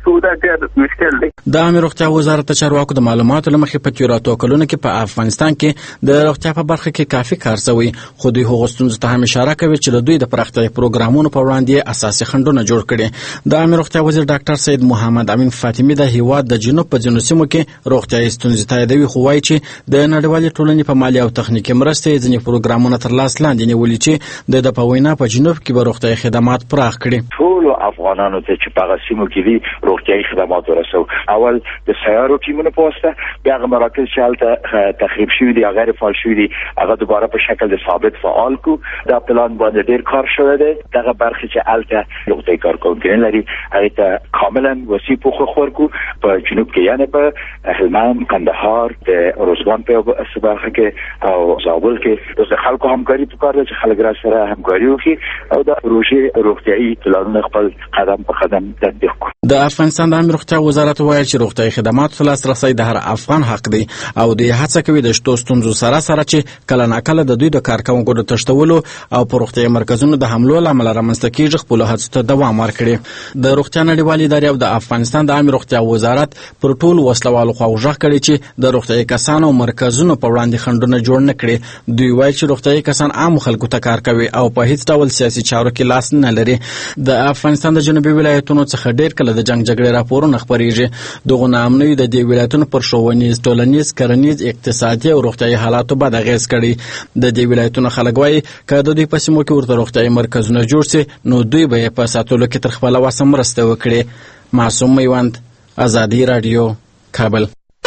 ډېر مشکل دی. د عامه روغتیا وزارت چارواکو د معلوماتو لمخې په تیراتو کلونو کې په افغانستان کې د روغتیا په برخه کې کافي کار شوی، خو دوی هغو ستونزو ته هم اشاره کوي چې د دوی د پراختیايي پروګرامونو په وړاندې اساسي خنډونه جوړ کړي. د عامه روغتیا وزیر ډاکټر سید محمد امین فاطمی د هیواد د جنوب په ځینو سیمو کې روغتیايي ستونزې تاییدوي، خو وایي چې د نړیوالې ټولنې په مالي او تخنیکي مرستې ځینې پروګرامونه تر لاس لاندې نیولي چې د په وینا په جنوب کې به روغتیايي خدمات پراخ کړي. ټول افغانانو ته چې په سیمو کې دي روغتیايي خدمات ورسو، اول د سیارو ټیمونو په واسطه، بیا هغه مراکز چې هلته تخریب شوي دي، غیر فعال شوي دي، هغه دوباره په شکل د ثابت فعال کو. دا پلان باندې ډیر کار شوی دی. دغه برخه چې هلته روغتیايي کارکوونکي لري هغه ته کاملا وسیع پوښ ورکو په جنوب کې، یعنی په هلمند، کندهار، د روزګان په برخه کې او زابل کې د خلکو همکاري پکار ده چې خلک را سره همکاري وکړي او د پروژې روغتیايي پلانونه خپل قدم په قدم تطبیق کړي. د افغانستان د عامه روغتیا وزارت وایي چې روغتیايي خدماتو ته لاسرسی د هر افغان حق دی او د هڅه کوي د شتو ستونزو سره چې کله ناکله د دوی د کارکوونکو د تشتولو او په روغتیايي مرکزونو د حملو له امله رامنځته کېږي خپلو هڅو ته دوام ورکړي. د روغتیا نړیوالې ادارې او د افغانستان د عامه روغتیا وزارت پر ټولو وسلوالو خواوږ کړي چې د روغتیايي کسانو او مرکزونو په وړاندې خنډونه جوړ نه کړي. دوی وایي چې روغتیايي کسان عام خلکو ته کار کوي او په هیڅ ډول سیاسي چارو کې لاس نه لري. د افغانستان د جنوبي ولایتونو څخه ډیر کله د جنگ جګړې راپورونه خپرېږي. دغه ناامنۍ د دې ولایتونو پر ښوونیز، ټولنیز، کرنیز، اقتصادي او روغتیايي حالاتو بد اغېز کړی. د دې ولایتونو خلک وایي که د دوی په سیمو کې ورته روغتیايي مرکزونه جوړ سي نو دوی به یې په ساتلو کې تر خپله وسه مرسته وکړي. معصوم میوند، ازادي راډیو، کابل.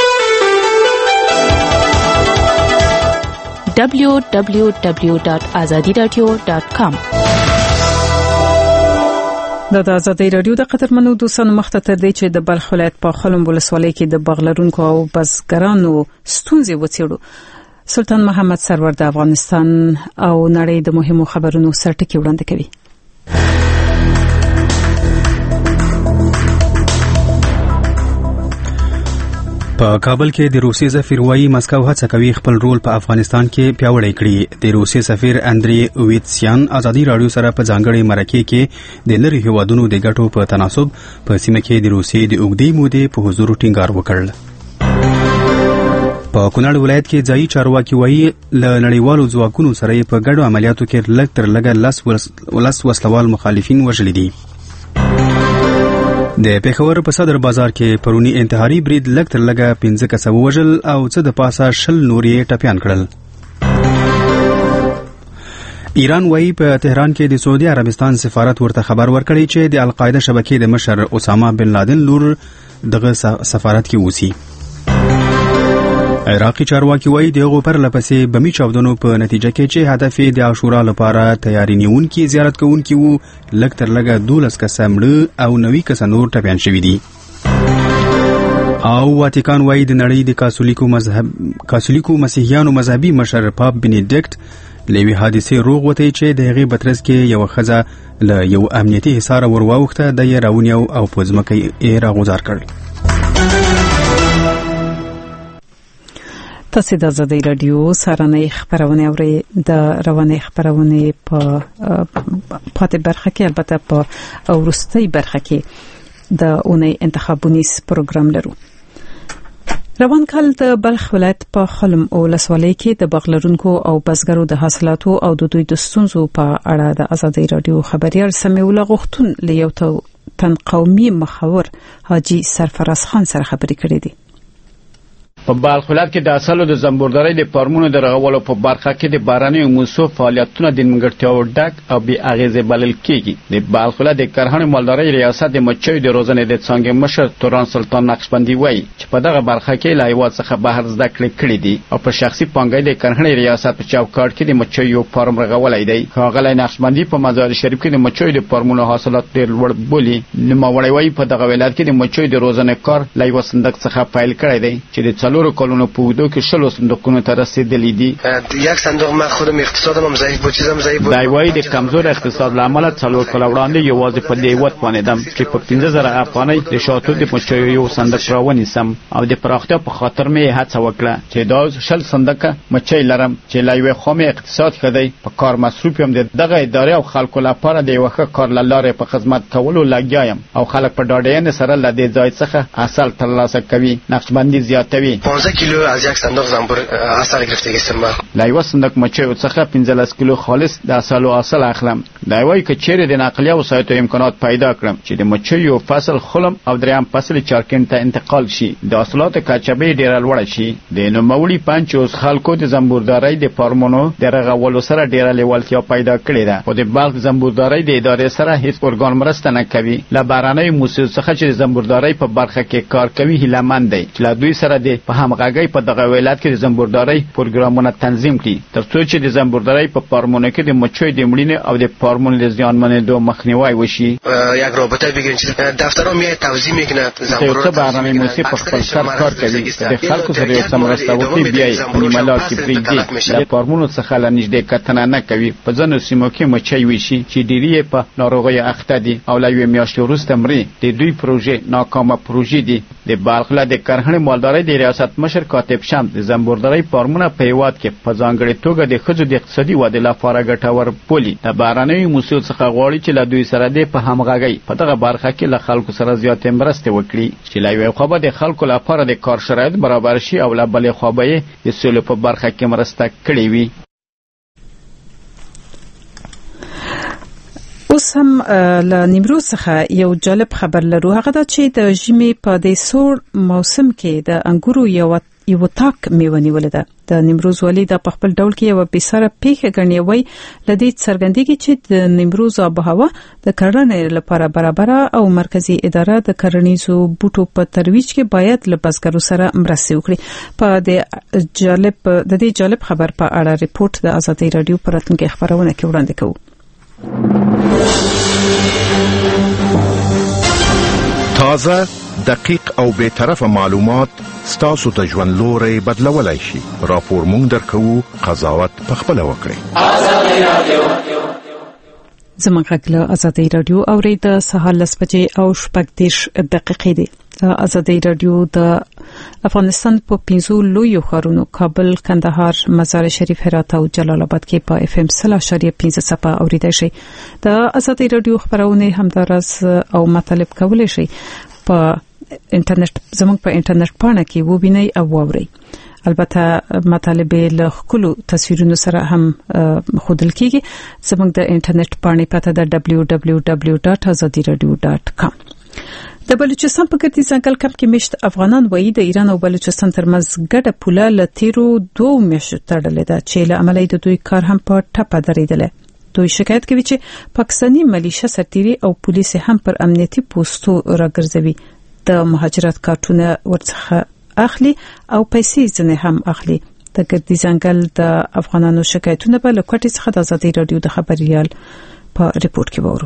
www.azadiradio.com د ازادي رادیو د قطرمنو دوستانو مخته تر دې چې د بلخ ولایت په خلم ولسوالۍ کې د بغلرونکو او بزګرانو ستونزې وڅېړو. سلطان محمد سرور د افغانستان او نړۍ د مهمو خبرونو سرټکی وړاندې کوي. په کابل کې د روسي سفیر وایي مسکو هڅه کوي خپل رول په افغانستان کې پیاوړی کړي. د روسي سفیر اندری ویتسیان ازادي رادیو سره په ځانګړي مرکه کې د لری هیوادونو د ګټو په تناسب په سیمه کې د روسي د اوږدې مودې په حضور ټینګار وکړ. په کونړ ولایت کې ځایي چارواکي وایي له نړیوالو ځواکونو سره په ګډو عملیاتو کې لږ تر لږه 10 وسلوال مخالفین وژلي دي. د پیښور په صدر بازار کې پرونی انتحاري برید لږ تر لږه 15 کسه وژل او څه د پاسه 20 نور یې ټپیان کړل. ایران وایي په تهران کې د سعودي عربستان سفارت ورته خبر ورکړی چې د القاعده شبکې د مشر اسامه بن لادن لور دغه سفارت کې اوسي. عراقي چارواکي وایي دغه پر لپسې بمی چاودنو په نتیجه کې چې هدف د عاشورا لپاره تیاری نیونکي زیارت کوونکي وو لږ تر لږه 12 کسه مړه او 90 کسه نور ټپیان شوي دي. او واتیکان وایي د نړۍ د کاتولیکو مسیحیانو مذهبي مشر پاپ بنیډکټ لوی حادثه روغ وتی چې د هغې بترس کې یو خزه له یو امنیتي حصار ورواوخته د یې راونیو او په ځمکه یې راغوځار کړ. تاسو د ازادي رادیو سارنۍ خبرونه اورئ. د رواني خبرونه په پاتې برخه کې البته په ورستۍ برخه کې د اونۍ انتخابونیز پروګرام لرو. روان کال د بلخ ولایت په خلم ولسوالۍ کې د بغلرونکو او بزګرو د حاصلاتو او د دوی د ستونزو په اړه د ازادي رادیو خبريال سمیع الله غوښتون له یو تن قومي مخور حاجی سرفراز خان سره خبرې کړې دي. په بلخ ولایت کې د اصلو د زنبوردارۍ د فارمونو د رغولو په برخه کې د باراني موسمو فعالیتونه د نیمګړتیاوو ډک او بې اغېزې بلل کېږي. د بلخ ولایت د کرهڼې مالدارۍ ریاست د مچیو د روزنې د څانګې مشر توران سلطان نقشبندي وایي چې په دغه برخه کې له هېواد څخه بهر زده کړې کړې دي او په شخصي پانګې د کرهڼې ریاست په چوکاټ کې د مچیو یو فارم رغولی دی. ښاغلی نقشبندي په مزار شریف کې د مچیو د فارمونو حاصلات ډېر لوړ بولي. نوموړی وایي په دغه ولایت کې د مچیو د روزنې کار له یوه صندوق څخه پیل کړی دی چې د څلورو کلونو په اوږدو کې 20 صندوقونو ته رسیدلي دي. یک صندوق ما خودم اقتصادم هم ضعیف بود، چیزم ضعیف بود. دا وایي د کمزور اقتصاد له امله 4 کاله وړاندې یوازې په دې وتوانېدم چې په 15000 افغانۍ د شاتو د مچیو یو صندوق راونیسم او د پراختیا په خاطر مې هڅه وکړه چې دا 20 صندوقه مچۍ لرم چې لا یو خامې اقتصاد کړی په کار مصروف یم. دغه ادارې او خلکو لپاره د یو ښه کار لاره په خدمت کولو لګیا یم او خلک په ډاډین سره له دې ځای څخه اصل ترلاسه کوي. نقشبندي زیاتوي. 15 کیلو از یک صندوق زنبور اصل گرفتگی استم. لا یو صندوق مچیو څخه 15 کیلو خالص د اصل او اصل اخلم. دا وایي چې چیرې د نقلیه وسایطو امکانات پیدا کړم چې د مچیو فصل خلم او دریم فصل چارکین ته انتقال شي. د اصلات کچبې ډیر لوړ شي. د نوموړي پنځ اوس خلکو د زنبوردارۍ د فارمونو د رغولو سره ډیر لیوالتیا پیدا کړې ده. خو د بلخ زنبوردارۍ د ادارې سره هیڅ ارګان مرسته نه کوي. له بهرنۍ موسسو څخه چې د زنبوردارۍ په برخه کې کار کوي هیلهمند دی چې له دوی سره د په همغږۍ په دغه ولایت کې د زنبوردارۍ پروګرامونه تنظیم کړي ترڅو چې د زنبوردارۍ په فارمونو کې د مچیو د مړینې او د فارمونو د زیانمنېدو مخنیوی وشي. یک رابطه بگیرین چې دفترها میای توزیع میکنه زنبورو ته بهرنۍ موسسې په خپل سر کار کوي. د خلکو سره یو مرسته وکړي بیا یې په ملال کې پرېږدي. د فارمونو څخه له نږدې کتنه نه کوي. په ځینو سیمو کې مچۍ وشي چې ډېری په ناروغیو اخته دي او له یوې میاشتې وروسته مري. د دوی پروژې ناکامه پروژې دي. د بلخ له د کرهڼې مالدارۍ د ریاست مشر کاتب شمس د زنبوردارۍ فارمونه په هېواد کې په ځانګړې توګه د ښځو د اقتصادي ودې لپاره ګټور بولي. د بهرنیو موسسو څخه غواړي چې له دوی سره د په همغږۍ په دغه برخه کې له خلکو سره زیاتې مرستې وکړي چې له یوې خوا به د خلکو لپاره د کار شرایط برابر شي او له بلې خوا به یې د سولې په برخه کې مرسته کړې وي. اوس هم له نیمروز څخه یو جالب خبر لرو. هغه دا چې د ژمي په د سوړ موسم کې د انګورو یو تاک میوه نیولې ده. د نیمروز والي د خپل ډول کې یو بېساره پیښه ګڼي. وایي لدې څرګندېږي چې د نیمروز آب و هوا د کرنې لپاره برابره او مرکزی اداره د کرنیزو بوټو په ترویج کې باید له بزګرو سره مرسته وکړي. په د دې جالب خبر په اړه ریپورت د آزادۍ رادیو پر راتلونکي خبرونه کې وړاندې کوو. تازه، دقیق او بے طرفه معلومات ستاسو ته ژوند لوري بدلولای شي. راپور مونږ درکو، قضاوت پخپل وکړئ. آزادۍ رادیو زموږ غږ له آزادۍ رادیو اوري د سهار 10 او 15 دقیقې دي. آزادۍ رادیو د افغانستان په 5 لویو ښارونو کابل، کندهار، مزار شریف، هرات او جلال آباد کې په FM 0.15 صفه اوریدای شي. د آزادۍ رادیو خبرونه همدارس او مطالب کولای شي په انټرنیټ زموږ په انټرنیټ پاڼه کې ووینئ او واورئ. البته مطالب له خپل تصویرونو سره هم خودل کیږي. زموږ د انټرنیټ پاڼې پته د www.azadiradio.com. د بلوچستان په ګردي ځنګل کمپ کې مشت افغانان وایي د ایران او بلوچستان ترمنځ ګډه پوله له تیرو 2 میاشتو تړلې ده چې له عملي د دوی کار هم په ټپه درېدله. دوی شکایت کوي چې پاکستاني ملیشه سرتيري او پولیس هم پر امنیتي پوسټو راګرځوي. د مهاجرت کارتونه ورڅخه اخلي او پیسې ځنه هم اخلي. د ګردي ځنګل د افغانانو شکایتونه په لکوټي څخه د آزادۍ رادیو د خبريال په ریپورت کې وورو.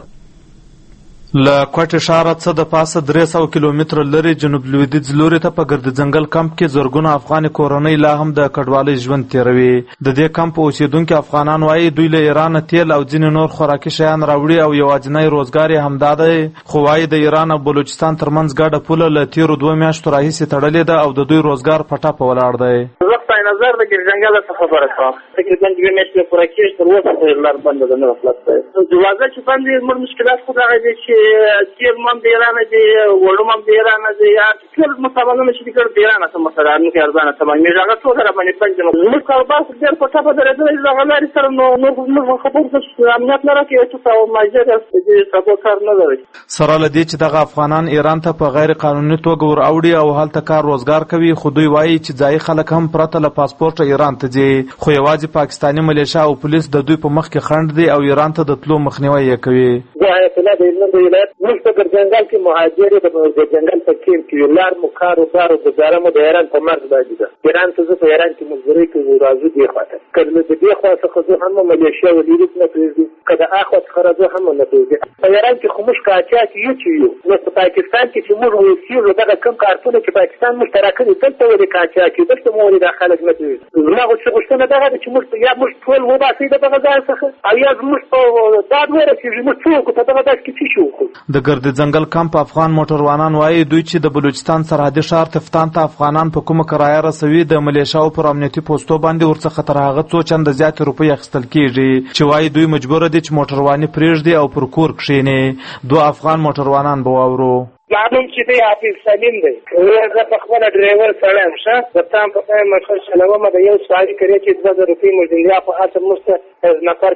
له کوټه ښار څخه د پاسه 300 کیلومتر لري جنوب لویدیځ لوري ته په ګرد ځنګل کمپ کې زورګونه افغان کورنۍ لا هم د کډوالۍ ژوند تیروي. د دې کمپ اوسیدونکو افغانان وايي دوی له ایران تیل او ځینې نور خوراکي شیان راوړي او یوازینی روزګار یې همدا دی. خو وايي د ایران او بلوچستان ترمنځ ګډه پوله له تیرو 2 میاشتو راهیسې تړلې ده او د دوی روزګار په ټاپه ولاړ دی. نظر د ځنګل څخه خبره کوم تقریبا 2 میاشتې پوره کېږي تر اوسه لار بند ده نه خلاص دی. جوازه چې باندې موږ مشکلات خو دا دي چې تیر مم د ایران دی وړم د ایران دی یا ټول مصابونه چې کړ د ایران څخه مثلا نو کې ارزانه تمام میږي هغه څو سره باندې پنځه موږ کاروبار څه ډېر په ټاپه درته د غلاري سره نو خبره څه امنیت نه راکې چې تاسو ماجر دې تاسو کار نه لري. سره لدی چې دغه افغانان ایران ته په غیر قانوني توګه ور اوړي او هلته کار روزګار کوي. خو دوی وایي چې ځای خلک هم پرته له پاسپورت ایران ته ځي خو یوازې پاکستاني ملیشیا او پولیس د دوی په مخ کې خنډ دي او ایران ته د تلو مخنیوي یې کوي. حیات الله د هلمند ولایت موږ په ګرځنګل کې مهاجر د جنګل په کیم کې لار مو کار او کار او گزاره مو د ایران په مرز باندې ده. ایران ته زه په ایران کې مزدوري کوي راځو دی خواته کله د دې خوا څخه زه هم ملیشیا ولید نه پریږدي کله اخو څخه راځو هم نه پریږدي. په ایران کې خو موږ کاچا کې یو چې نو په پاکستان کې چې موږ وسیو دغه کم کارتونه چې پاکستان مشترک دي دلته ولې کاچا کې دلته مو ولې داخله نه پریږدي. زما غوښتنه دغه چې موږ یا موږ ټول وباسي دغه ځای څخه او یا موږ په داد ورسېږو موږ څوک په دغه داس کې څه شو. د ګرد ځنګل کمپ افغان موټروانان وایي دوی چې د بلوچستان سرحدي ښار تفتان ته افغانان په کومه کرایه رسوي د ملیشیاو پر امنیتي پوسټو باندې ورڅخه تر هغه څو چنده زیاتې روپۍ اخیستل کیږي چې وایي دوی مجبوره دي چې موټرواني پرېږدي او پر کور کښېني. دوه افغان موټروانان به واورو. معلوم چې دی حافظ سلیم دی زه په خپل ډرایور سره یم ښه د تام په پای مشر چلوم د یو سوالي کوي چې 2000 روپۍ مجلیا په اصل مست نفر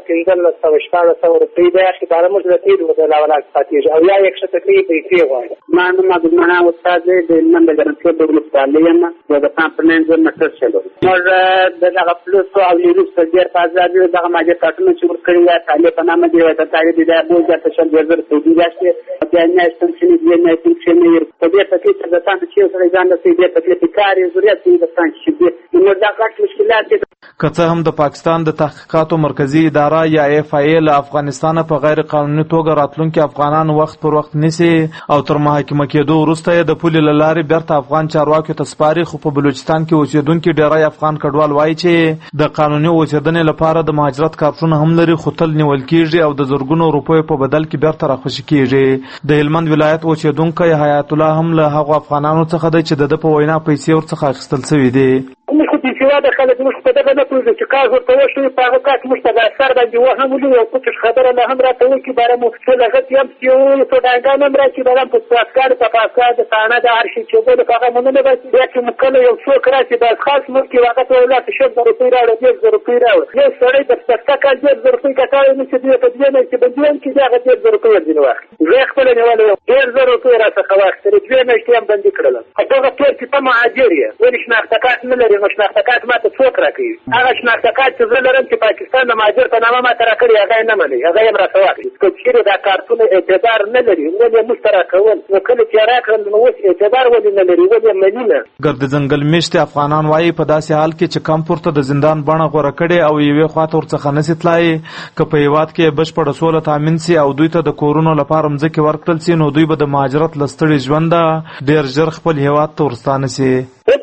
1514 روپۍ دی چې دا موږ د تیر د لاولات پاتې او یا 100 تقریبا پیسې غواړي. معلوم معلومه استاد دی نن د ګرځې په مستعلیم د تام په نن زه مشر چلوم موږ دغه پلوس او لیرو سګر په ازادي دغه ماجه کارتونه چې ورکړي یا طالب په نامه دی د طالب دی د بوجا ته شل 2000 روپۍ دی چې بیا نه ستنشنی دی نه funkcjonuje po dwie takie zadane się zrealizowane są dwie takie kary zuriat i zastanci się نو دا غټ مشکلات دي. که څه هم د پاکستان د تحقیقاتو مرکزی اداره یا اف ای له افغانستان په غیر قانوني توګه راتلونکي افغانان وخت پر وخت نیسي او تر محاکمه کېدو وروسته د پولې له لارې بیرته افغان چارواکو ته سپاري. خو په بلوچستان کې اوسېدونکي ډېری افغان کډوال وایي چې د قانوني اوسېدنې لپاره د مهاجرت کارتونه هم لري خو تل نیول کېږي او د زرګونو روپیو په بدل کې بیرته راخوشي کېږي. د هلمند ولایت اوسېدونکی حیات الله هم له هغو افغانانو څخه دی چې د په وینا پیسې ورڅخه اخیستل شوي دي. موږ خو بېسواده خلک موږ په دغه نه پوهېږو چې کار ورته وشوي په هغه کار موږ ته د اثر باندې وهم او پوچش خبره نه هم راته وکړي باره مو ټول هغه یم چې وویل سوداګان هم را چې باره په پاسکار په پاسکار د تانه د هر شي چې بل په هغه مننه باسي بیا چې مو کله یو څوک راشي د خاص ملک کې هغه ته ولاته 100 روپۍ راوړه 100 روپۍ راوړه یو سړی د پسته کال 100 روپۍ کټاوي نو چې دوی په دې نه چې بندیان کې هغه 100 روپۍ ورځنی واخلي زه خپل نیولې 100 روپۍ راڅخه واخلې دوی نه چې هم بندي کړل هغه ټول چې ته مهاجر یې ولې شناخته کارت نه لري نو شناخته کارت ماته څوک راکوي هغه شناخته کارت چې زه لرم چې پاکستان د مهاجر په نامه ماته راکړي هغه یې نه مني هغه یې هم راته واخلي که چېرې دا کارتونه اعتبار نه لري ولې یې موږ ته راکول نو کله چې یې راکړل نو اوس اعتبار ولې نه لري ولې یې مني نه. ګرد ځنګل میشتې افغانان وایي په داسې حال کې چې کم پورته د زندان بڼه غوره کړې او یوې خواته ورڅخه نسي تلای که په هېواد کې بشپړه سوله تامین سي او دوی ته د کورونو لپاره مځکې ورکړل سي نو دوی به د مهاجرت له ستړي ژونده ډېر ژر خپل هېواد ته ورستانه سي.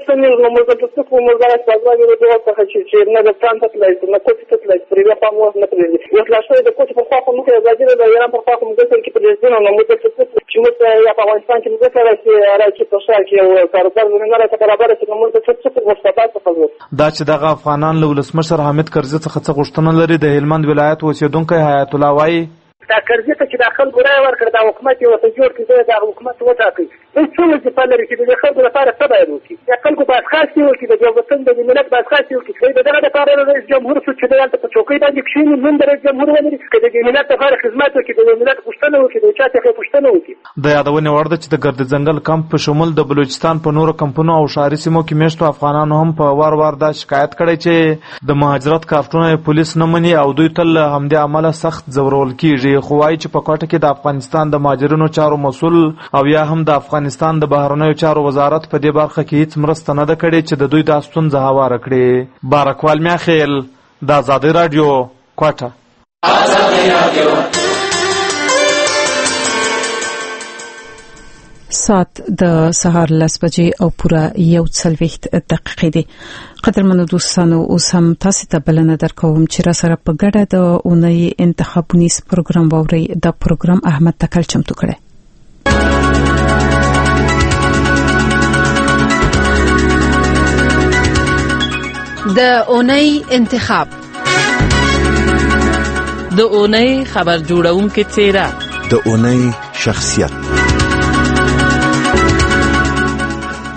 nu mă gândesc că mă gândesc că avea de două să faci și ne de plantă plăți, ne coți tot plăți, privea pe mult ne privea. Eu la școală de coți pe facă nu cred că dar eram pe facă mă gândesc că prezident nu mă gândesc că și mă să ia pe Afganistan că mă gândesc că era ce așa că eu căruțar nu era că برابر چې موږ ته څه څه مستفاد تفضل دا چې دغه افغانان له ولسمشر حامد کرزي څخه څه غوښتنه لري د هلمند ولایت اوسېدونکی حیات الله وایي دا کرزي ته چې د خلکو رایه ورکړه دا حکومت یې ورته جوړ کړي دا حکومت وټاکي څه وظیفه لري چې د خلکو لپاره څه باید وکړي د خلکو باید خاصې وکړي د یو وطن د ملت باید خاصې وکړي د دغه لپاره رئیس جمهور څوک چې دلته په چوکۍ باندې کښېني نوم د رئیس جمهور ولري که د ملت لپاره خدمت وکړي د ملت پوښتنه وکړي د چا څخه پوښتنه وکړي. د یادونې وړ ده چې د ګرد ځنګل کمپ په شمول د بلوچستان په نورو کمپونو او ښاري سیمو کې میشتو افغانانو هم په وار دا شکایت کړی چې د مهاجرت کارتونه پولیس نه مني او دوی تل له همدې امله سخت ځورول کېږي. خو وایي چې په کوټه کې د افغانستان د مهاجرینو چارو مسؤل او یا هم د افغانستان د بهرنیو چارو وزارت په دې برخه کې هیڅ مرسته نه ده کړې چې د دوی دا ستونزه هواره کړي. بارکوال میاخیل د آزادۍ راډیو کوټه. ساعت د سهار 10 بجې او پوره 1:40 دقیقې دي. قدرمنو دوستانو اوس هم تاسو ته بلنه درکوم چې را سره په ګډه د اونۍ انتخابونی پروګرام ووري د پروګرام احمد تکل چمتو کړي. د اونۍ انتخاب د اونۍ خبر جوړونکو څیره د اونۍ شخصیت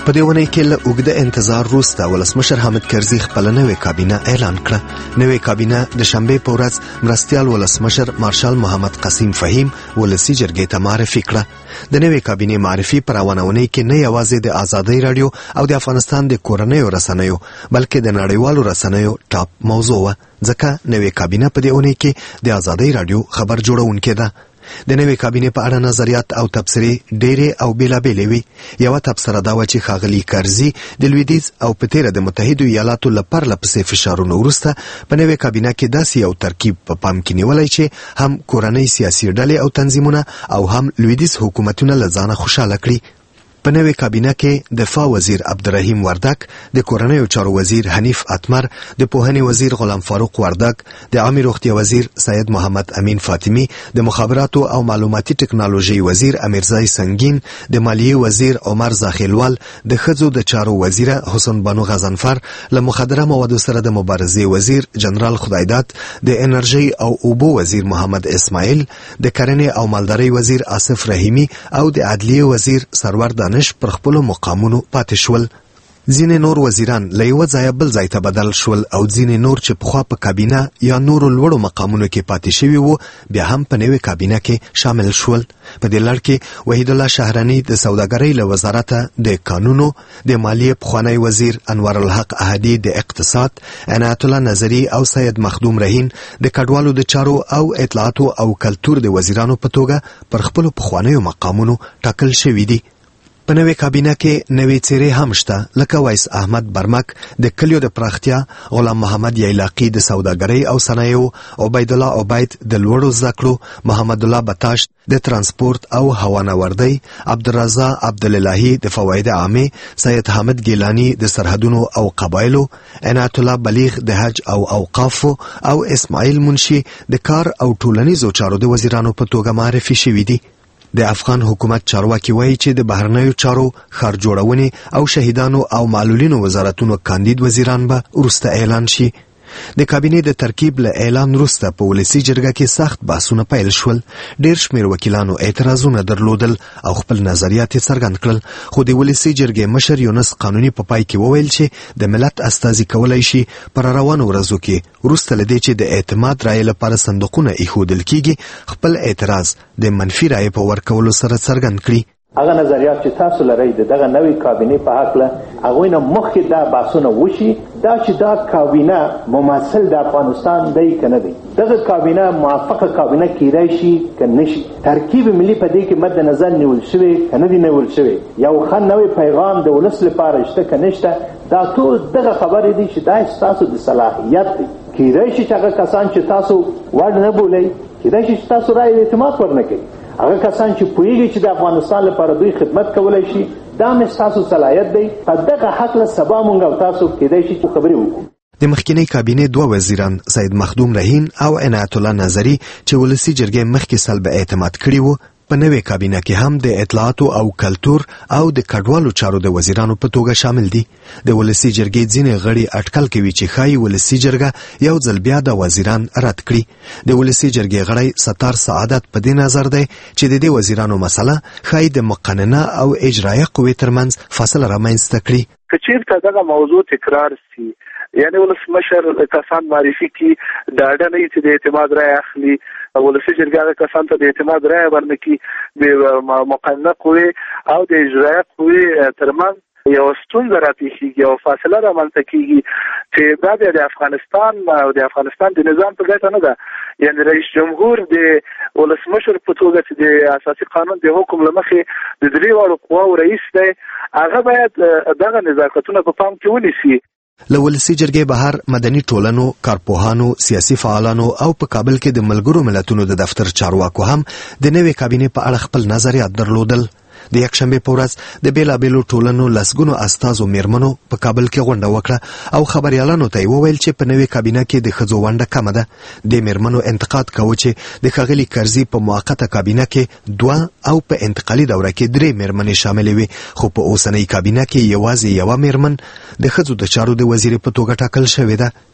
په دې ونې کې له اوږده انتظار وروسته ولسمشر حامد کرزي خپل نوې کابینه اعلان کړه. نوې کابینه د شنبې په ورځ مرستیال ولسمشر مارشال محمد قسیم فهیم ولسی جرګې ته معرفي کړه. د نوې کابینې معرفي پر روانونې کې نه یوازې د آزادۍ رادیو او د افغانستان د کورنیو رسنیو بلکې د نړیوالو رسنیو ټاپ موضوع و، ځکه نوې کابینه په دې اونۍ کې د آزادۍ رادیو خبر جوړونکې ده. د نوې کابینې په اړه نظریات او تبصرې ډېرې او بېلابېلې وي. یوه تبصره دا وه چې ښاغلي کرزي د لویدیځ او په تېره د متحدو ایالاتو له پرله پسې فشارونو وروسته په نوې کابینه کې داسې یو ترکیب په پام کې نیولی چې هم کورنۍ سیاسي ډلې او تنظیمونه او هم لویدیځ حکومتونه له ځانه خوشحاله کړي. په نوې کابینه کې دفاع وزیر عبدالرحیم وردک، د کورنیو چارو وزیر حنیف اتمر، د پوهنې وزیر غلام فاروق وردک، د عامه روغتیا وزیر سید محمد امین فاطمی، د مخابراتو او معلوماتي ټکنالوژي وزیر امیرزای سنگین، د مالیې وزیر عمر زاخیلوال، د ښځو د چارو وزیره حسن بانو غضنفر، له مخدره موادو سره د مبارزې وزیر جنرال خدایداد، د انرژي او اوبو وزیر محمد اسماعیل، د کرنې او مالدارۍ وزیر آصف رحیمی او د عدلیې وزیر سرور پر خپلو مقامونو پاتې شول. ځینې نور وزیران له یوه ځایه بل ځای ته بدل شول او ځینې نور چې پخوا په کابینه یا نورو لوړو مقامونو کې پاتې شوي وو بیا هم په نوې کابینه کې شامل شول. په دې لړ کې وحید الله شهرني د سوداګرۍ له وزارته د قانونو، د مالیې پخوانی وزیر انور الحق احدي د اقتصاد، عنایت الله نظري او سید مخدوم رهین د کډوالو د چارو او اطلاعاتو او کلتور د وزیرانو په توګه پر خپلو پخوانیو مقامونو ټاکل شوي دي. په نوې کابینه کې نوې څیرې هم شته، لکه ویس احمد برمک د کلیو د پراختیا، غلام محمد یعلاقي د سوداګرۍ او صنایعو، عبید الله عبید د لوړو زده کړو، محمد الله بتاش د ترانسپورت او هوانوردۍ، عبدالرضا عبداللهي د فواید عامه، سید حامد ګیلانی د سرحدونو او قبایلو، عنایت الله بلیغ د حج او اوقافو او اسماعیل منشي د کار او ټولنیزو چارو د وزیرانو په توګه معرفي شوي دي. د افغان حکومت چارواکي وایي چې د بهرنیو چارو، ښار جوړونې او شهیدانو او معلولینو وزارتونو کاندید وزیران به وروسته اعلان شي. د کابینې د ترکیب له اعلان وروسته په ولسي جرګه کې سخت بحثونه پیل شول. ډېر شمېر وکیلانو اعتراضونه درلودل او خپل نظریات یې څرګند کړل، خو د ولسي جرګې مشر یونس قانوني په پای کې وویل چې د ملت استازي کولی شي پر روانو ورځو کې وروسته له دې چې د اعتماد رایې لپاره صندوقونه ایښودل کیږي خپل اعتراض د منفي رایې په ورکولو سره څرګند کړي. هغه نظریات چې تاسو لرئ دغه نوې کابینې په هکله هغوی نه مخکې دا بحثونه وشي دا چې دا کابینه ممثل د افغانستان دی که نه دی، دغه کابینه موافقه کابینه کیدای شي که نشي، ترکیب ملي په دې کې مد نظر نیول شوی که نه دی نیول شوی، یو ښه نوی پیغام د ولس لپاره شته که نشته، دا ټول دغه خبرې دي چې دا ستاسو د صلاحیت دی. کیدای شي چې هغه کسان چې تاسو وړ نه بولئ کیدای شي چې تاسو رایې اعتماد ورنه کوي، هغه کسان چې پوهیږي چې د افغانستان لپاره دوی خدمت کولی شي دا مې ستاسو صلاحیت دی. په دغه هکله سبا مونږ او تاسو کیدای شي چې خبرې وکړو. د مخکینی کابینې دوه وزیران سید مخدوم رهین او عنایت الله نظري چې ولسي جرګې مخکې سلب اعتماد کړي وو په نوې کابینه کې هم د اطلاعاتو او کلتور او د کډوالو چارو د وزیرانو په توګه شامل دي. د ولسي جرګې ځینې غړي اټکل کوي چې ښایي ولسي جرګه یو ځل بیا د وزیران رد کړي. د ولسي جرګې غړی ستار سعادت په دې نظر دی چې د دې وزیرانو مسله ښایي د مقننه او اجرایه قوې ترمنځ فاصله رامنځته کړي. که چېرته دغه موضوع تکرار سي یعنی ولسمشر کسان معرفي کی دا اړه نه چې د اعتماد رایه اخلي، ولسي جرګه کسان ته د اعتماد رایه ورنکړي، د مقننه قوې او د اجرایه قوې ترمنځ یو ستونزه راپېښېږي او فاصله رامنځته کېږي چې دا بیا د افغانستان او د افغانستان د نظام په ګټه نه ده. یعنی رئیس جمهور د ولسمشر په توګه چې د اساسي قانون د حکم له مخې د درې واړو قواو رئیس دی، هغه باید دغه نزاکتونه په پام کې ونیسي. له ولسي جرګې بهر مدني ټولنو، کارپوهانو، سیاسي فعالانو او په کابل کې د ملګرو ملتونو د دفتر چارواکو هم د نوې کابینې په اړه خپل نظریات درلودل. د یکشنبه په ورځ د بیلابیلو ټولنو لسګونو استازو میرمنو په کابل کې غونډه وکړه او خبريالانو ته وویل چې په نوې کابینه کې د ښځو ونډه کمه ده. د میرمنو انتقاد کاوه چې د ښاغلي کرزي په موقته کابینه کې 2 او په انتقالي دوره کې 3 میرمنې شاملې وي، خو په اوسنۍ کابینه کې یوازې یوه میرمن د ښځو د چارو د وزیر په توګه ټاکل شوې ده.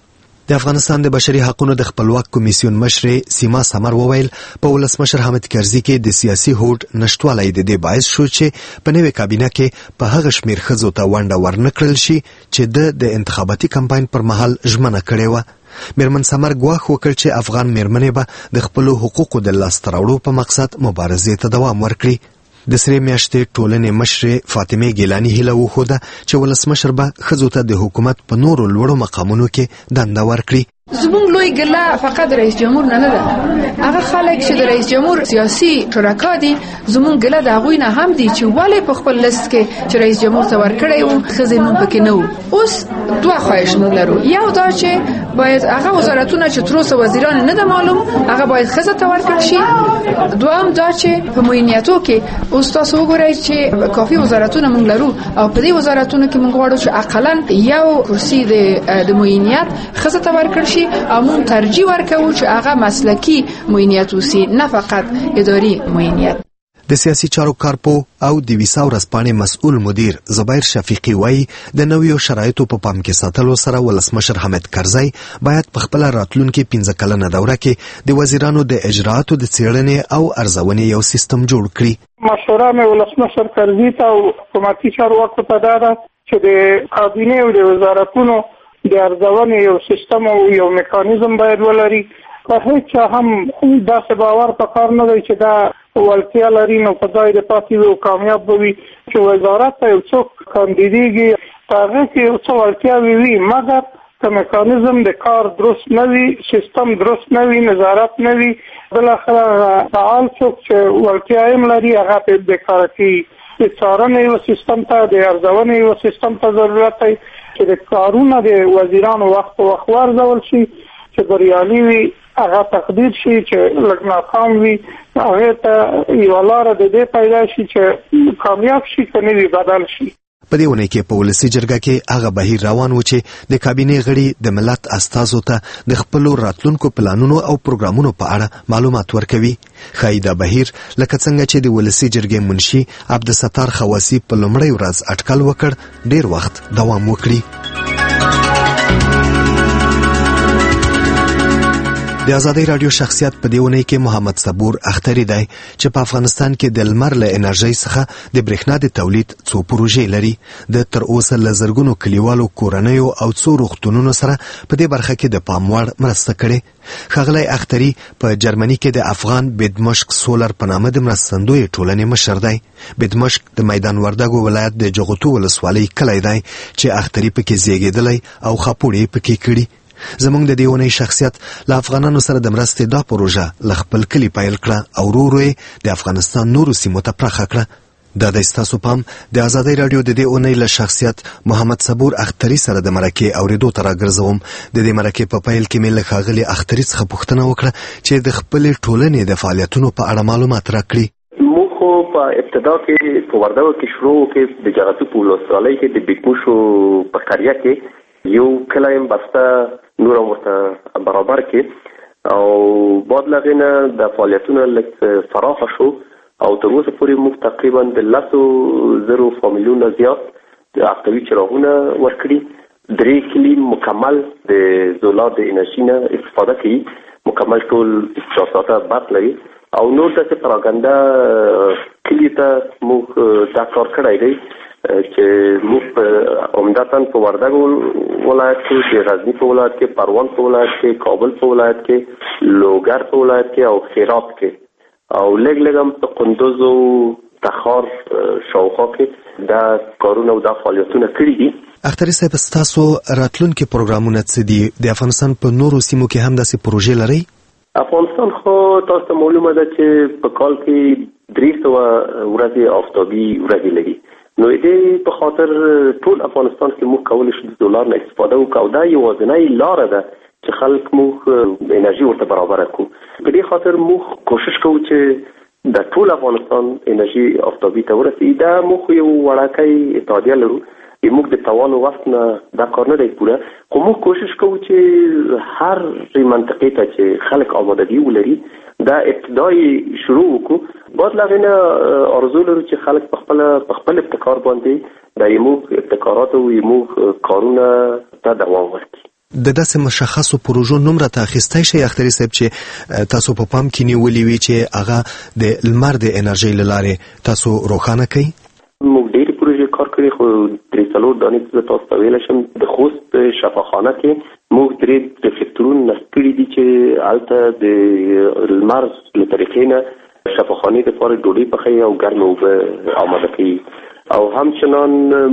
د افغانستان د بشري حقوقو د خپلواک کمیسیون مشر سیما سمر وویل په ولسمشر حامد کرزي کې د سیاسي هوډ نشټوالی د دې باعث شو چې په نوې کابینه کې په هغه شمیر ښځو ته ونډه ورنکړل شي چې د انتخاباتي کمپاین پر مهال ژمنه کړې وه. میرمن سمر ګواښ وکړ چې افغان میرمنې به د خپلو حقوقو د لاسته راوړلو په مقصد مبارزې ته دوام ورکړي. د سرې میاشتې ټولنې مشرې فاطمه ګیلانی هیله وښوده چې ولسمشر به ښځو ته د حکومت په نورو لوړو مقامونو کې دنده ورکړي. زموږ لوی ګله فقط رئیس جمهور نه ده، هغه خلک چې د رئیس جمهور سیاسي شرکا دي زموږ ګله د هغوی نه هم دي چې ولې په خپل لیست کې چې رئیس جمهور ته ورکړی وو ښځې نوم پکې نه وو. اوس دوه خواهش موږ لرو، یو دا چې باید هغه وزارتونه چې تر اوسه وزیران نه ده معلوم هغه باید ښځه ته ورکړل شي. دوهم دا چې په معیناتو کې اوس تاسو وګورئ چې کافي وزارتونه موږ لرو او په دې وزارتونو کې موږ غواړو چې اقلا یو کرسي د معینات ښځه ته ورکړل شي او مون ترجیح ورکوو چې هغه مسلکی معینیت وسی نه فقط اداري معینیت. د سیاسي چارو کارپو او د ویسا ورځپاڼې مسؤل مدیر زبیر شفیقی وایي د نویو شرایطو په پام کې ساتلو سره ولسمشر حامد کرزي باید په خپل راتلونکي 15 کلنه دوره کې د وزیرانو د اجرااتو د څېړنې او ارزونې یو سیستم جوړ کړي. مشوره مې ولسمشر کرزي ته او حکومتي چارواکو ته ده چې د کابینې او د وزارتونو د ارزونې یو سیستم او یو میکانیزم باید ولري. که هیڅ هم داسې باور په کار نه دی چې دا وړتیا لري نو په ځای د پاتې وي او کامیاب به وي چې وزارت ته یو څوک کاندیدېږي په هغه کې یو څه وړتیاوې وي مګر که میکانیزم د کار درست نه وي، سیستم درست نه وي، نظارت نه وي، بالاخره فعال څوک چې وړتیا هم لري هغه په بیکاره کوي. د څارنې یو سیستم ته د ارزونې یو سیستم ته ضرورت دی چې د کارونه د وزیرانو وخت په وخت ورزول شي چې بریالي وي هغه تقدیر شي، چې لږ ناکام وي هغې ته یوه لاره د دې پیدا شي چې کامیاب شي که نه وي بدل شي. په دې اونۍ کې په ولسي جرګه کې هغه بهیر روان و چې د کابینې غړي د ملت استازو ته د خپلو راتلونکو پلانونو او پروګرامونو په اړه معلومات ورکوي. ښایي دا بهیر لکه څنګه چې د ولسي جرګې منشي عبدالستار خواسي په لومړۍ ورځ اټکل وکړ ډیر وخت دوام وکړي. د آزادۍ رادیو شخصیت په دې اونۍ کې محمد صبور اختری دی چې په افغانستان کې د لمر له انرژۍ څخه د برېښنا د تولید څو پروژې لري. د تر اوسه له زرګونو کلیوالو کورنیو او څو روغتونونو سره په دې برخه کې د پام وړ مرسته کړې. ښاغلی اختری په جرمني کې د افغان بدمشق سولر په نامه د مرستندوی ټولنې مشر دی. بدمشق د میدان وردګو ولایت د جغتو ولسوالۍ کلی دی چې اختری پکې زیږېدلی او خاپوړې پکې کړي. زمونږ د دې اونۍ شخصیت له افغانانو سره د مرستې دا پروژه له خپل کلي پیل کړه او ورو ورو یې د افغانستان نورو سیمو ته پراخه کړه. دا د ستاسو پام د آزادۍ رادیو د دې اونۍ له شخصیت محمد صبور اختری سره د مرکې اورېدو ته راګرځوم. د دې مرکې په پیل کې مې له ښاغلي اختری څخه پوښتنه وکړه چې د خپلې ټولنې د فعالیتونو په اړه معلومات راکړي. موږ خو په ابتدا کې په وردګو کې شروع کې د جغتو په ولسوالۍ کې د بیکموشو په قریه کې یو کلایم بسته نور ورته برابر کې او بعد لغینه د فعالیتونو لږ فراخه شو او تر اوسه پورې موږ تقریبا د 100,000 فامیلونو زیات د اختوي چراغونه ورکړي. 3 کلی مکمل د زولار د انرژي نه استفاده کوي، مکمل ټول احساسات برق لري او نور د پراګندا کلی ته موږ دا کار کړی دی چې موږ عمدتاً په وردګو ولایت کې، د غزني په ولایت کې، پروان په ولایت کې، کابل په ولایت کې، لوګر په ولایت کې او خیرات کې او لږ هم په قندوز او تخار شاوخوا کې دا کارونه او دا فعالیتونه کړي دي. اختری صاحب ستاسو راتلونکي پروګرامونه څه دي؟ د افغانستان په نورو سیمو کې هم داسې پروژې لرئ؟ افغانستان خو تاسو ته معلومه ده چې په کال کې 300 ورځې آفتابي ورځې لري. نو دې په خاطر ټول افغانستان کې موږ کولی شو د دولار نه استفاده وکړو. دا یوازینۍ لاره ده چې خلک موږ انرژي ورته برابر کړو. په دې خاطر موږ کوشش کوو چې د ټول افغانستان انرژي آفتابي ته ورسي. دا موږ یو وړاکۍ اتحادیه لرو، موږ د توان وخت نه دا کار نه دی پوره، خو موږ کوشش کوو چې هر منطقې ته چې خلک آمادګي ولري دا ابتدای شروع وکړو. بعد لغینه ارزو لرو چې خلک په خپل ابتکار باندې د یموږ ابتکارات او یموږ کارونه ته دوام ورکړي. د داسې مشخصو پروژو نوم راته اخیستی شي اختري صاحب چې تاسو په پام کې نیولې وي چې هغه د لمر د انرژي له لارې تاسو روښانه کوي؟ موږ ډېرې پروژې کار کړي خو 3 دانې زه تاسو ته ویلی شم. د خوست شفاخانه کې موږ 3 ریفلیکټورونه نصب کړي دي چې هلته د لمر له طریقې نه شفاخانې دپاره ډوډۍ پخوي او ګرمې اوبه آماده کوي. او همچنان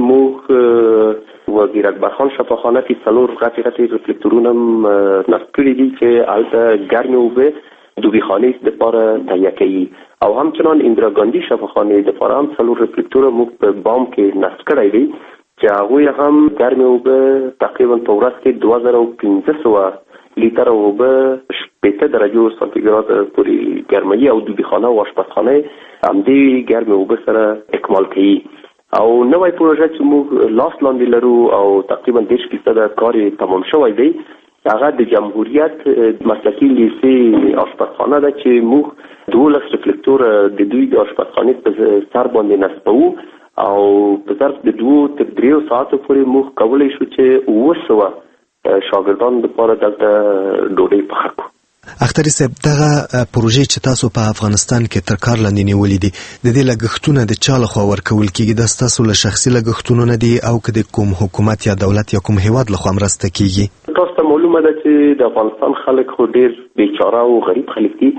موږ وزیر اکبرخان شفاخانه کې 4 غټې ریفلیکټورونه نصب کړي دي چې هلته ګرمې اوبه دوبیخانې دپاره تهیه کوي. او همچنان اندرا ګاندي شفاخانې دپاره هم 4 ریفلیکټوره موږ په بام کې نصب کړی دی چې هغوی هم ګرمې اوبه تقریبا په ورځ کې 2500 لیتره اوبه 80 درجو سانتیګراد پورې ګرموي او دوبیخانه او آشپزخانه همدې ګرمې اوبه سره اکمال کوي. او نوی پروژه چې موږ لاس لاندې لرو او تقریبا 10% کار تمام شوی دی هغه د جمهوریت مسلکي لیسې آشپزخانه ده چې موږ 12 ریفلیکټور د دوی د آشپزخانې په سر باندې نصبوو او په ظرف د 2 تر 3 ساعتو پورې موږ کولی شو چې 900 شاګردان لپاره دلته ډوډۍ پخه کړو. اختري صاحب دغه پروژې چې تاسو په افغانستان کې تر کار لاندې نیولې دي د دې لګښتونه د چا لخوا ورکول کیږي؟ د تاسو له شخصي لګښتونو نه دي او که د کوم حکومت یا دولت یا کوم هیواد لخوا مرسته کیږي؟ تاسو ته معلومه ده چې د افغانستان خلک خو ډیر بیچاره او غریب خلک دي.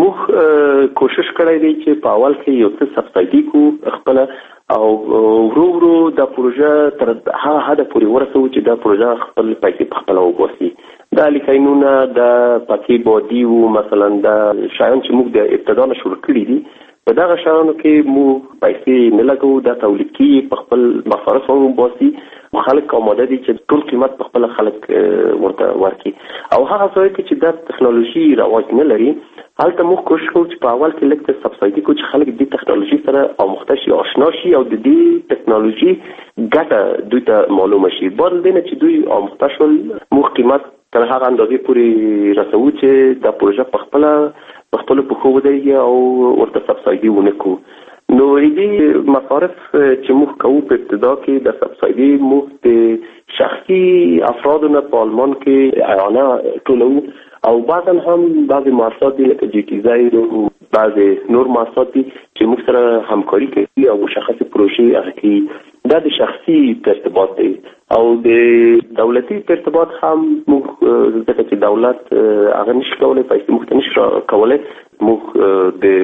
موږ کوشش کړی دی چې په اول کې یو څه سبسایډي کو خپل او ورو ورو د پروژه تر هغه حد پورې ورسوو چې دا پروژه خپل پیسې په خپل وباسي. دا لیکینونه د پکې بودی او مثلا د شایان چې موږ د ابتدا نه شروع کړی دي په دغه شایانو کې موږ پیسې نه لګو، دا تولید کې په خپل مصارف هم وباسي. خلک آماده دي چې ټول قیمت په خپل خلک ورته ورکړي. او هغه ځای کې چې د ټکنالوژي رواج نه لري هلته موږ کوشش کوو چې په اول کې لږ سبسایډي کوو چې خلک د ټکنالوژي سره آموخته شي، آشنا شي او د دې ټکنالوژي ګټه دوی ته معلومه شي. بعد له دې چې دوی آموخته شول موږ قیمت تر هغه اندازې پورې رسوو چې دا پروژه په خپلو پښو ودرېږي او ورته سبسایډي ونه کړو. نو دې مصارف چې موږ کوو په ابتدا کې د سبسایډي موږ د شخصي افرادو نه په آلمان کې اعانه ټولوو او بعضا هم بعضې مؤسسات دي لکه جي ټي زاید او بعضې نور مؤسسات دي چې موږ سره همکاري کوي او مشخصې پروژې هغه کوي. دا د شخصي ارتباط دی او د دولتي ارتباط هم موږ ځکه چې دولت هغه نشي کولی پیسې موږ ته نشي کولی موږ د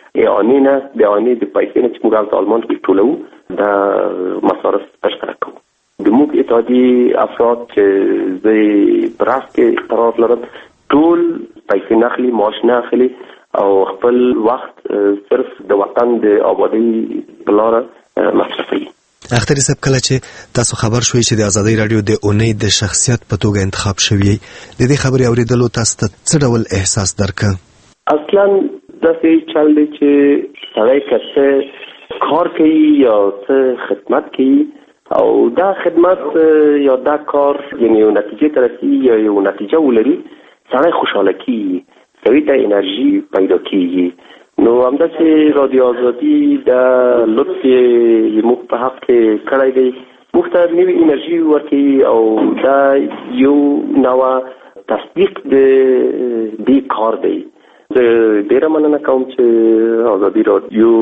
اعانې د پیسې نه چې موږ هلته آلمان کې ټولوو دا مصارف ترسره کوو. د موږ اتحادي افراد چې زه په راس کې اقرار لرم ټول پیسې نه اخلي، معاش نه اخلي او خپل وخت صرف د وطن د آبادۍ په لاره مصرفوي. اختري صاحب کله چې تاسو خبر شوئ چې د ازادۍ راډیو د اونۍ د شخصیت په توګه انتخاب شوی د دې خبرې اوریدلو تاسو ته څه ډول احساس درکړ؟ اصلا داسې چل دی چې سړی که څه کار کوي یا څه خدمت کوي او دا خدمت یا دا کار یعنی یو نتیجې ته رسي یا یو نتیجه ولري سړی خوشحاله کیږي، سړي ته انرژي پیدا کیږي. نو همداسې رادیو ازادي د لطف یې موږ په حق کې کړی دی، موږ ته نوې انرژي ورکوي او دا یو نوع تصدیق د دې کار دی. زه ډېره مننه کوم چې ازادي رادیو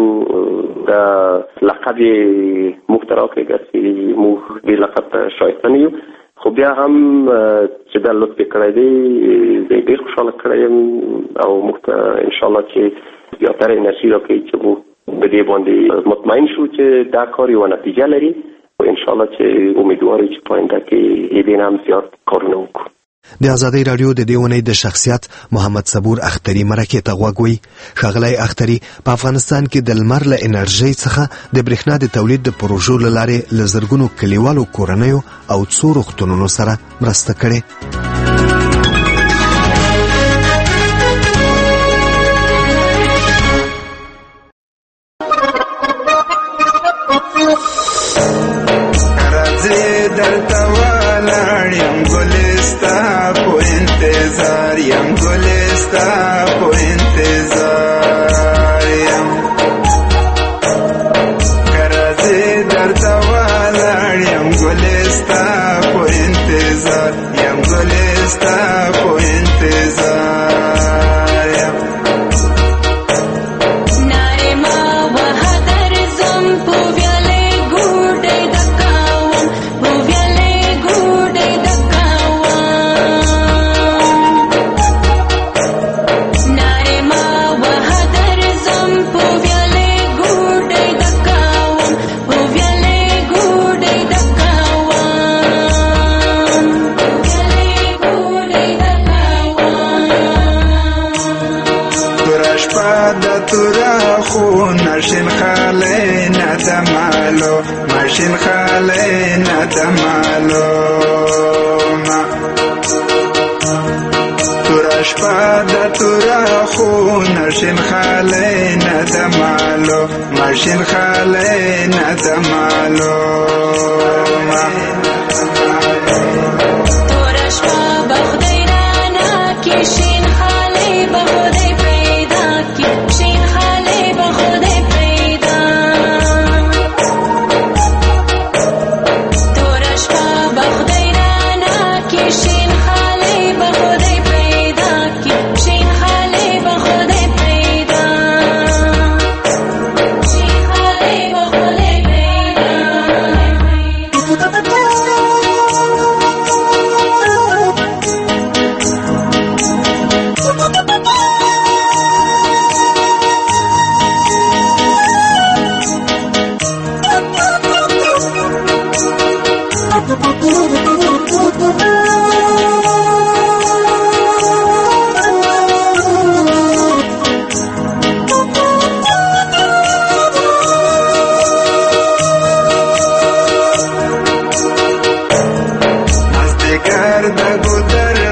د لقب یې موږ ته راکړی چې موږ دې لقب ته شایسته نه یو، خو بیا هم چې دا لطف یې کړی دی زه ډېر خوشحاله کړی یم او موږ ته انشاءالله چې زیاتره انرژي راکوي چې موږ په دې باندې مطمئن شو چې دا کار یوه نتیجه لري او انشاءالله چې امیدوار یو چې په آینده کې یې هم زیات کارونه وکړو. د ازادۍ راډیو د دې اونۍ د شخصیت محمد صبور اختري مرکې ته غوږ وی. ښاغلی اختري په افغانستان کې د لمر له انرژۍ څخه د برېښنا د تولید د پروژو له لارې له زرګونو کلیوالو کورنیو او څو روغتونونو سره مرسته کړې. Ям شین خاله نته معلومه تورش با خدای رانا کی شین خاله با خدای پیدا کی شین خاله با خدای پیدا تورش با خدای رانا کی شین خاله با خدای پیدا کی شین خاله با خدای پیدا شین خاله با خدای مستگر د ګودر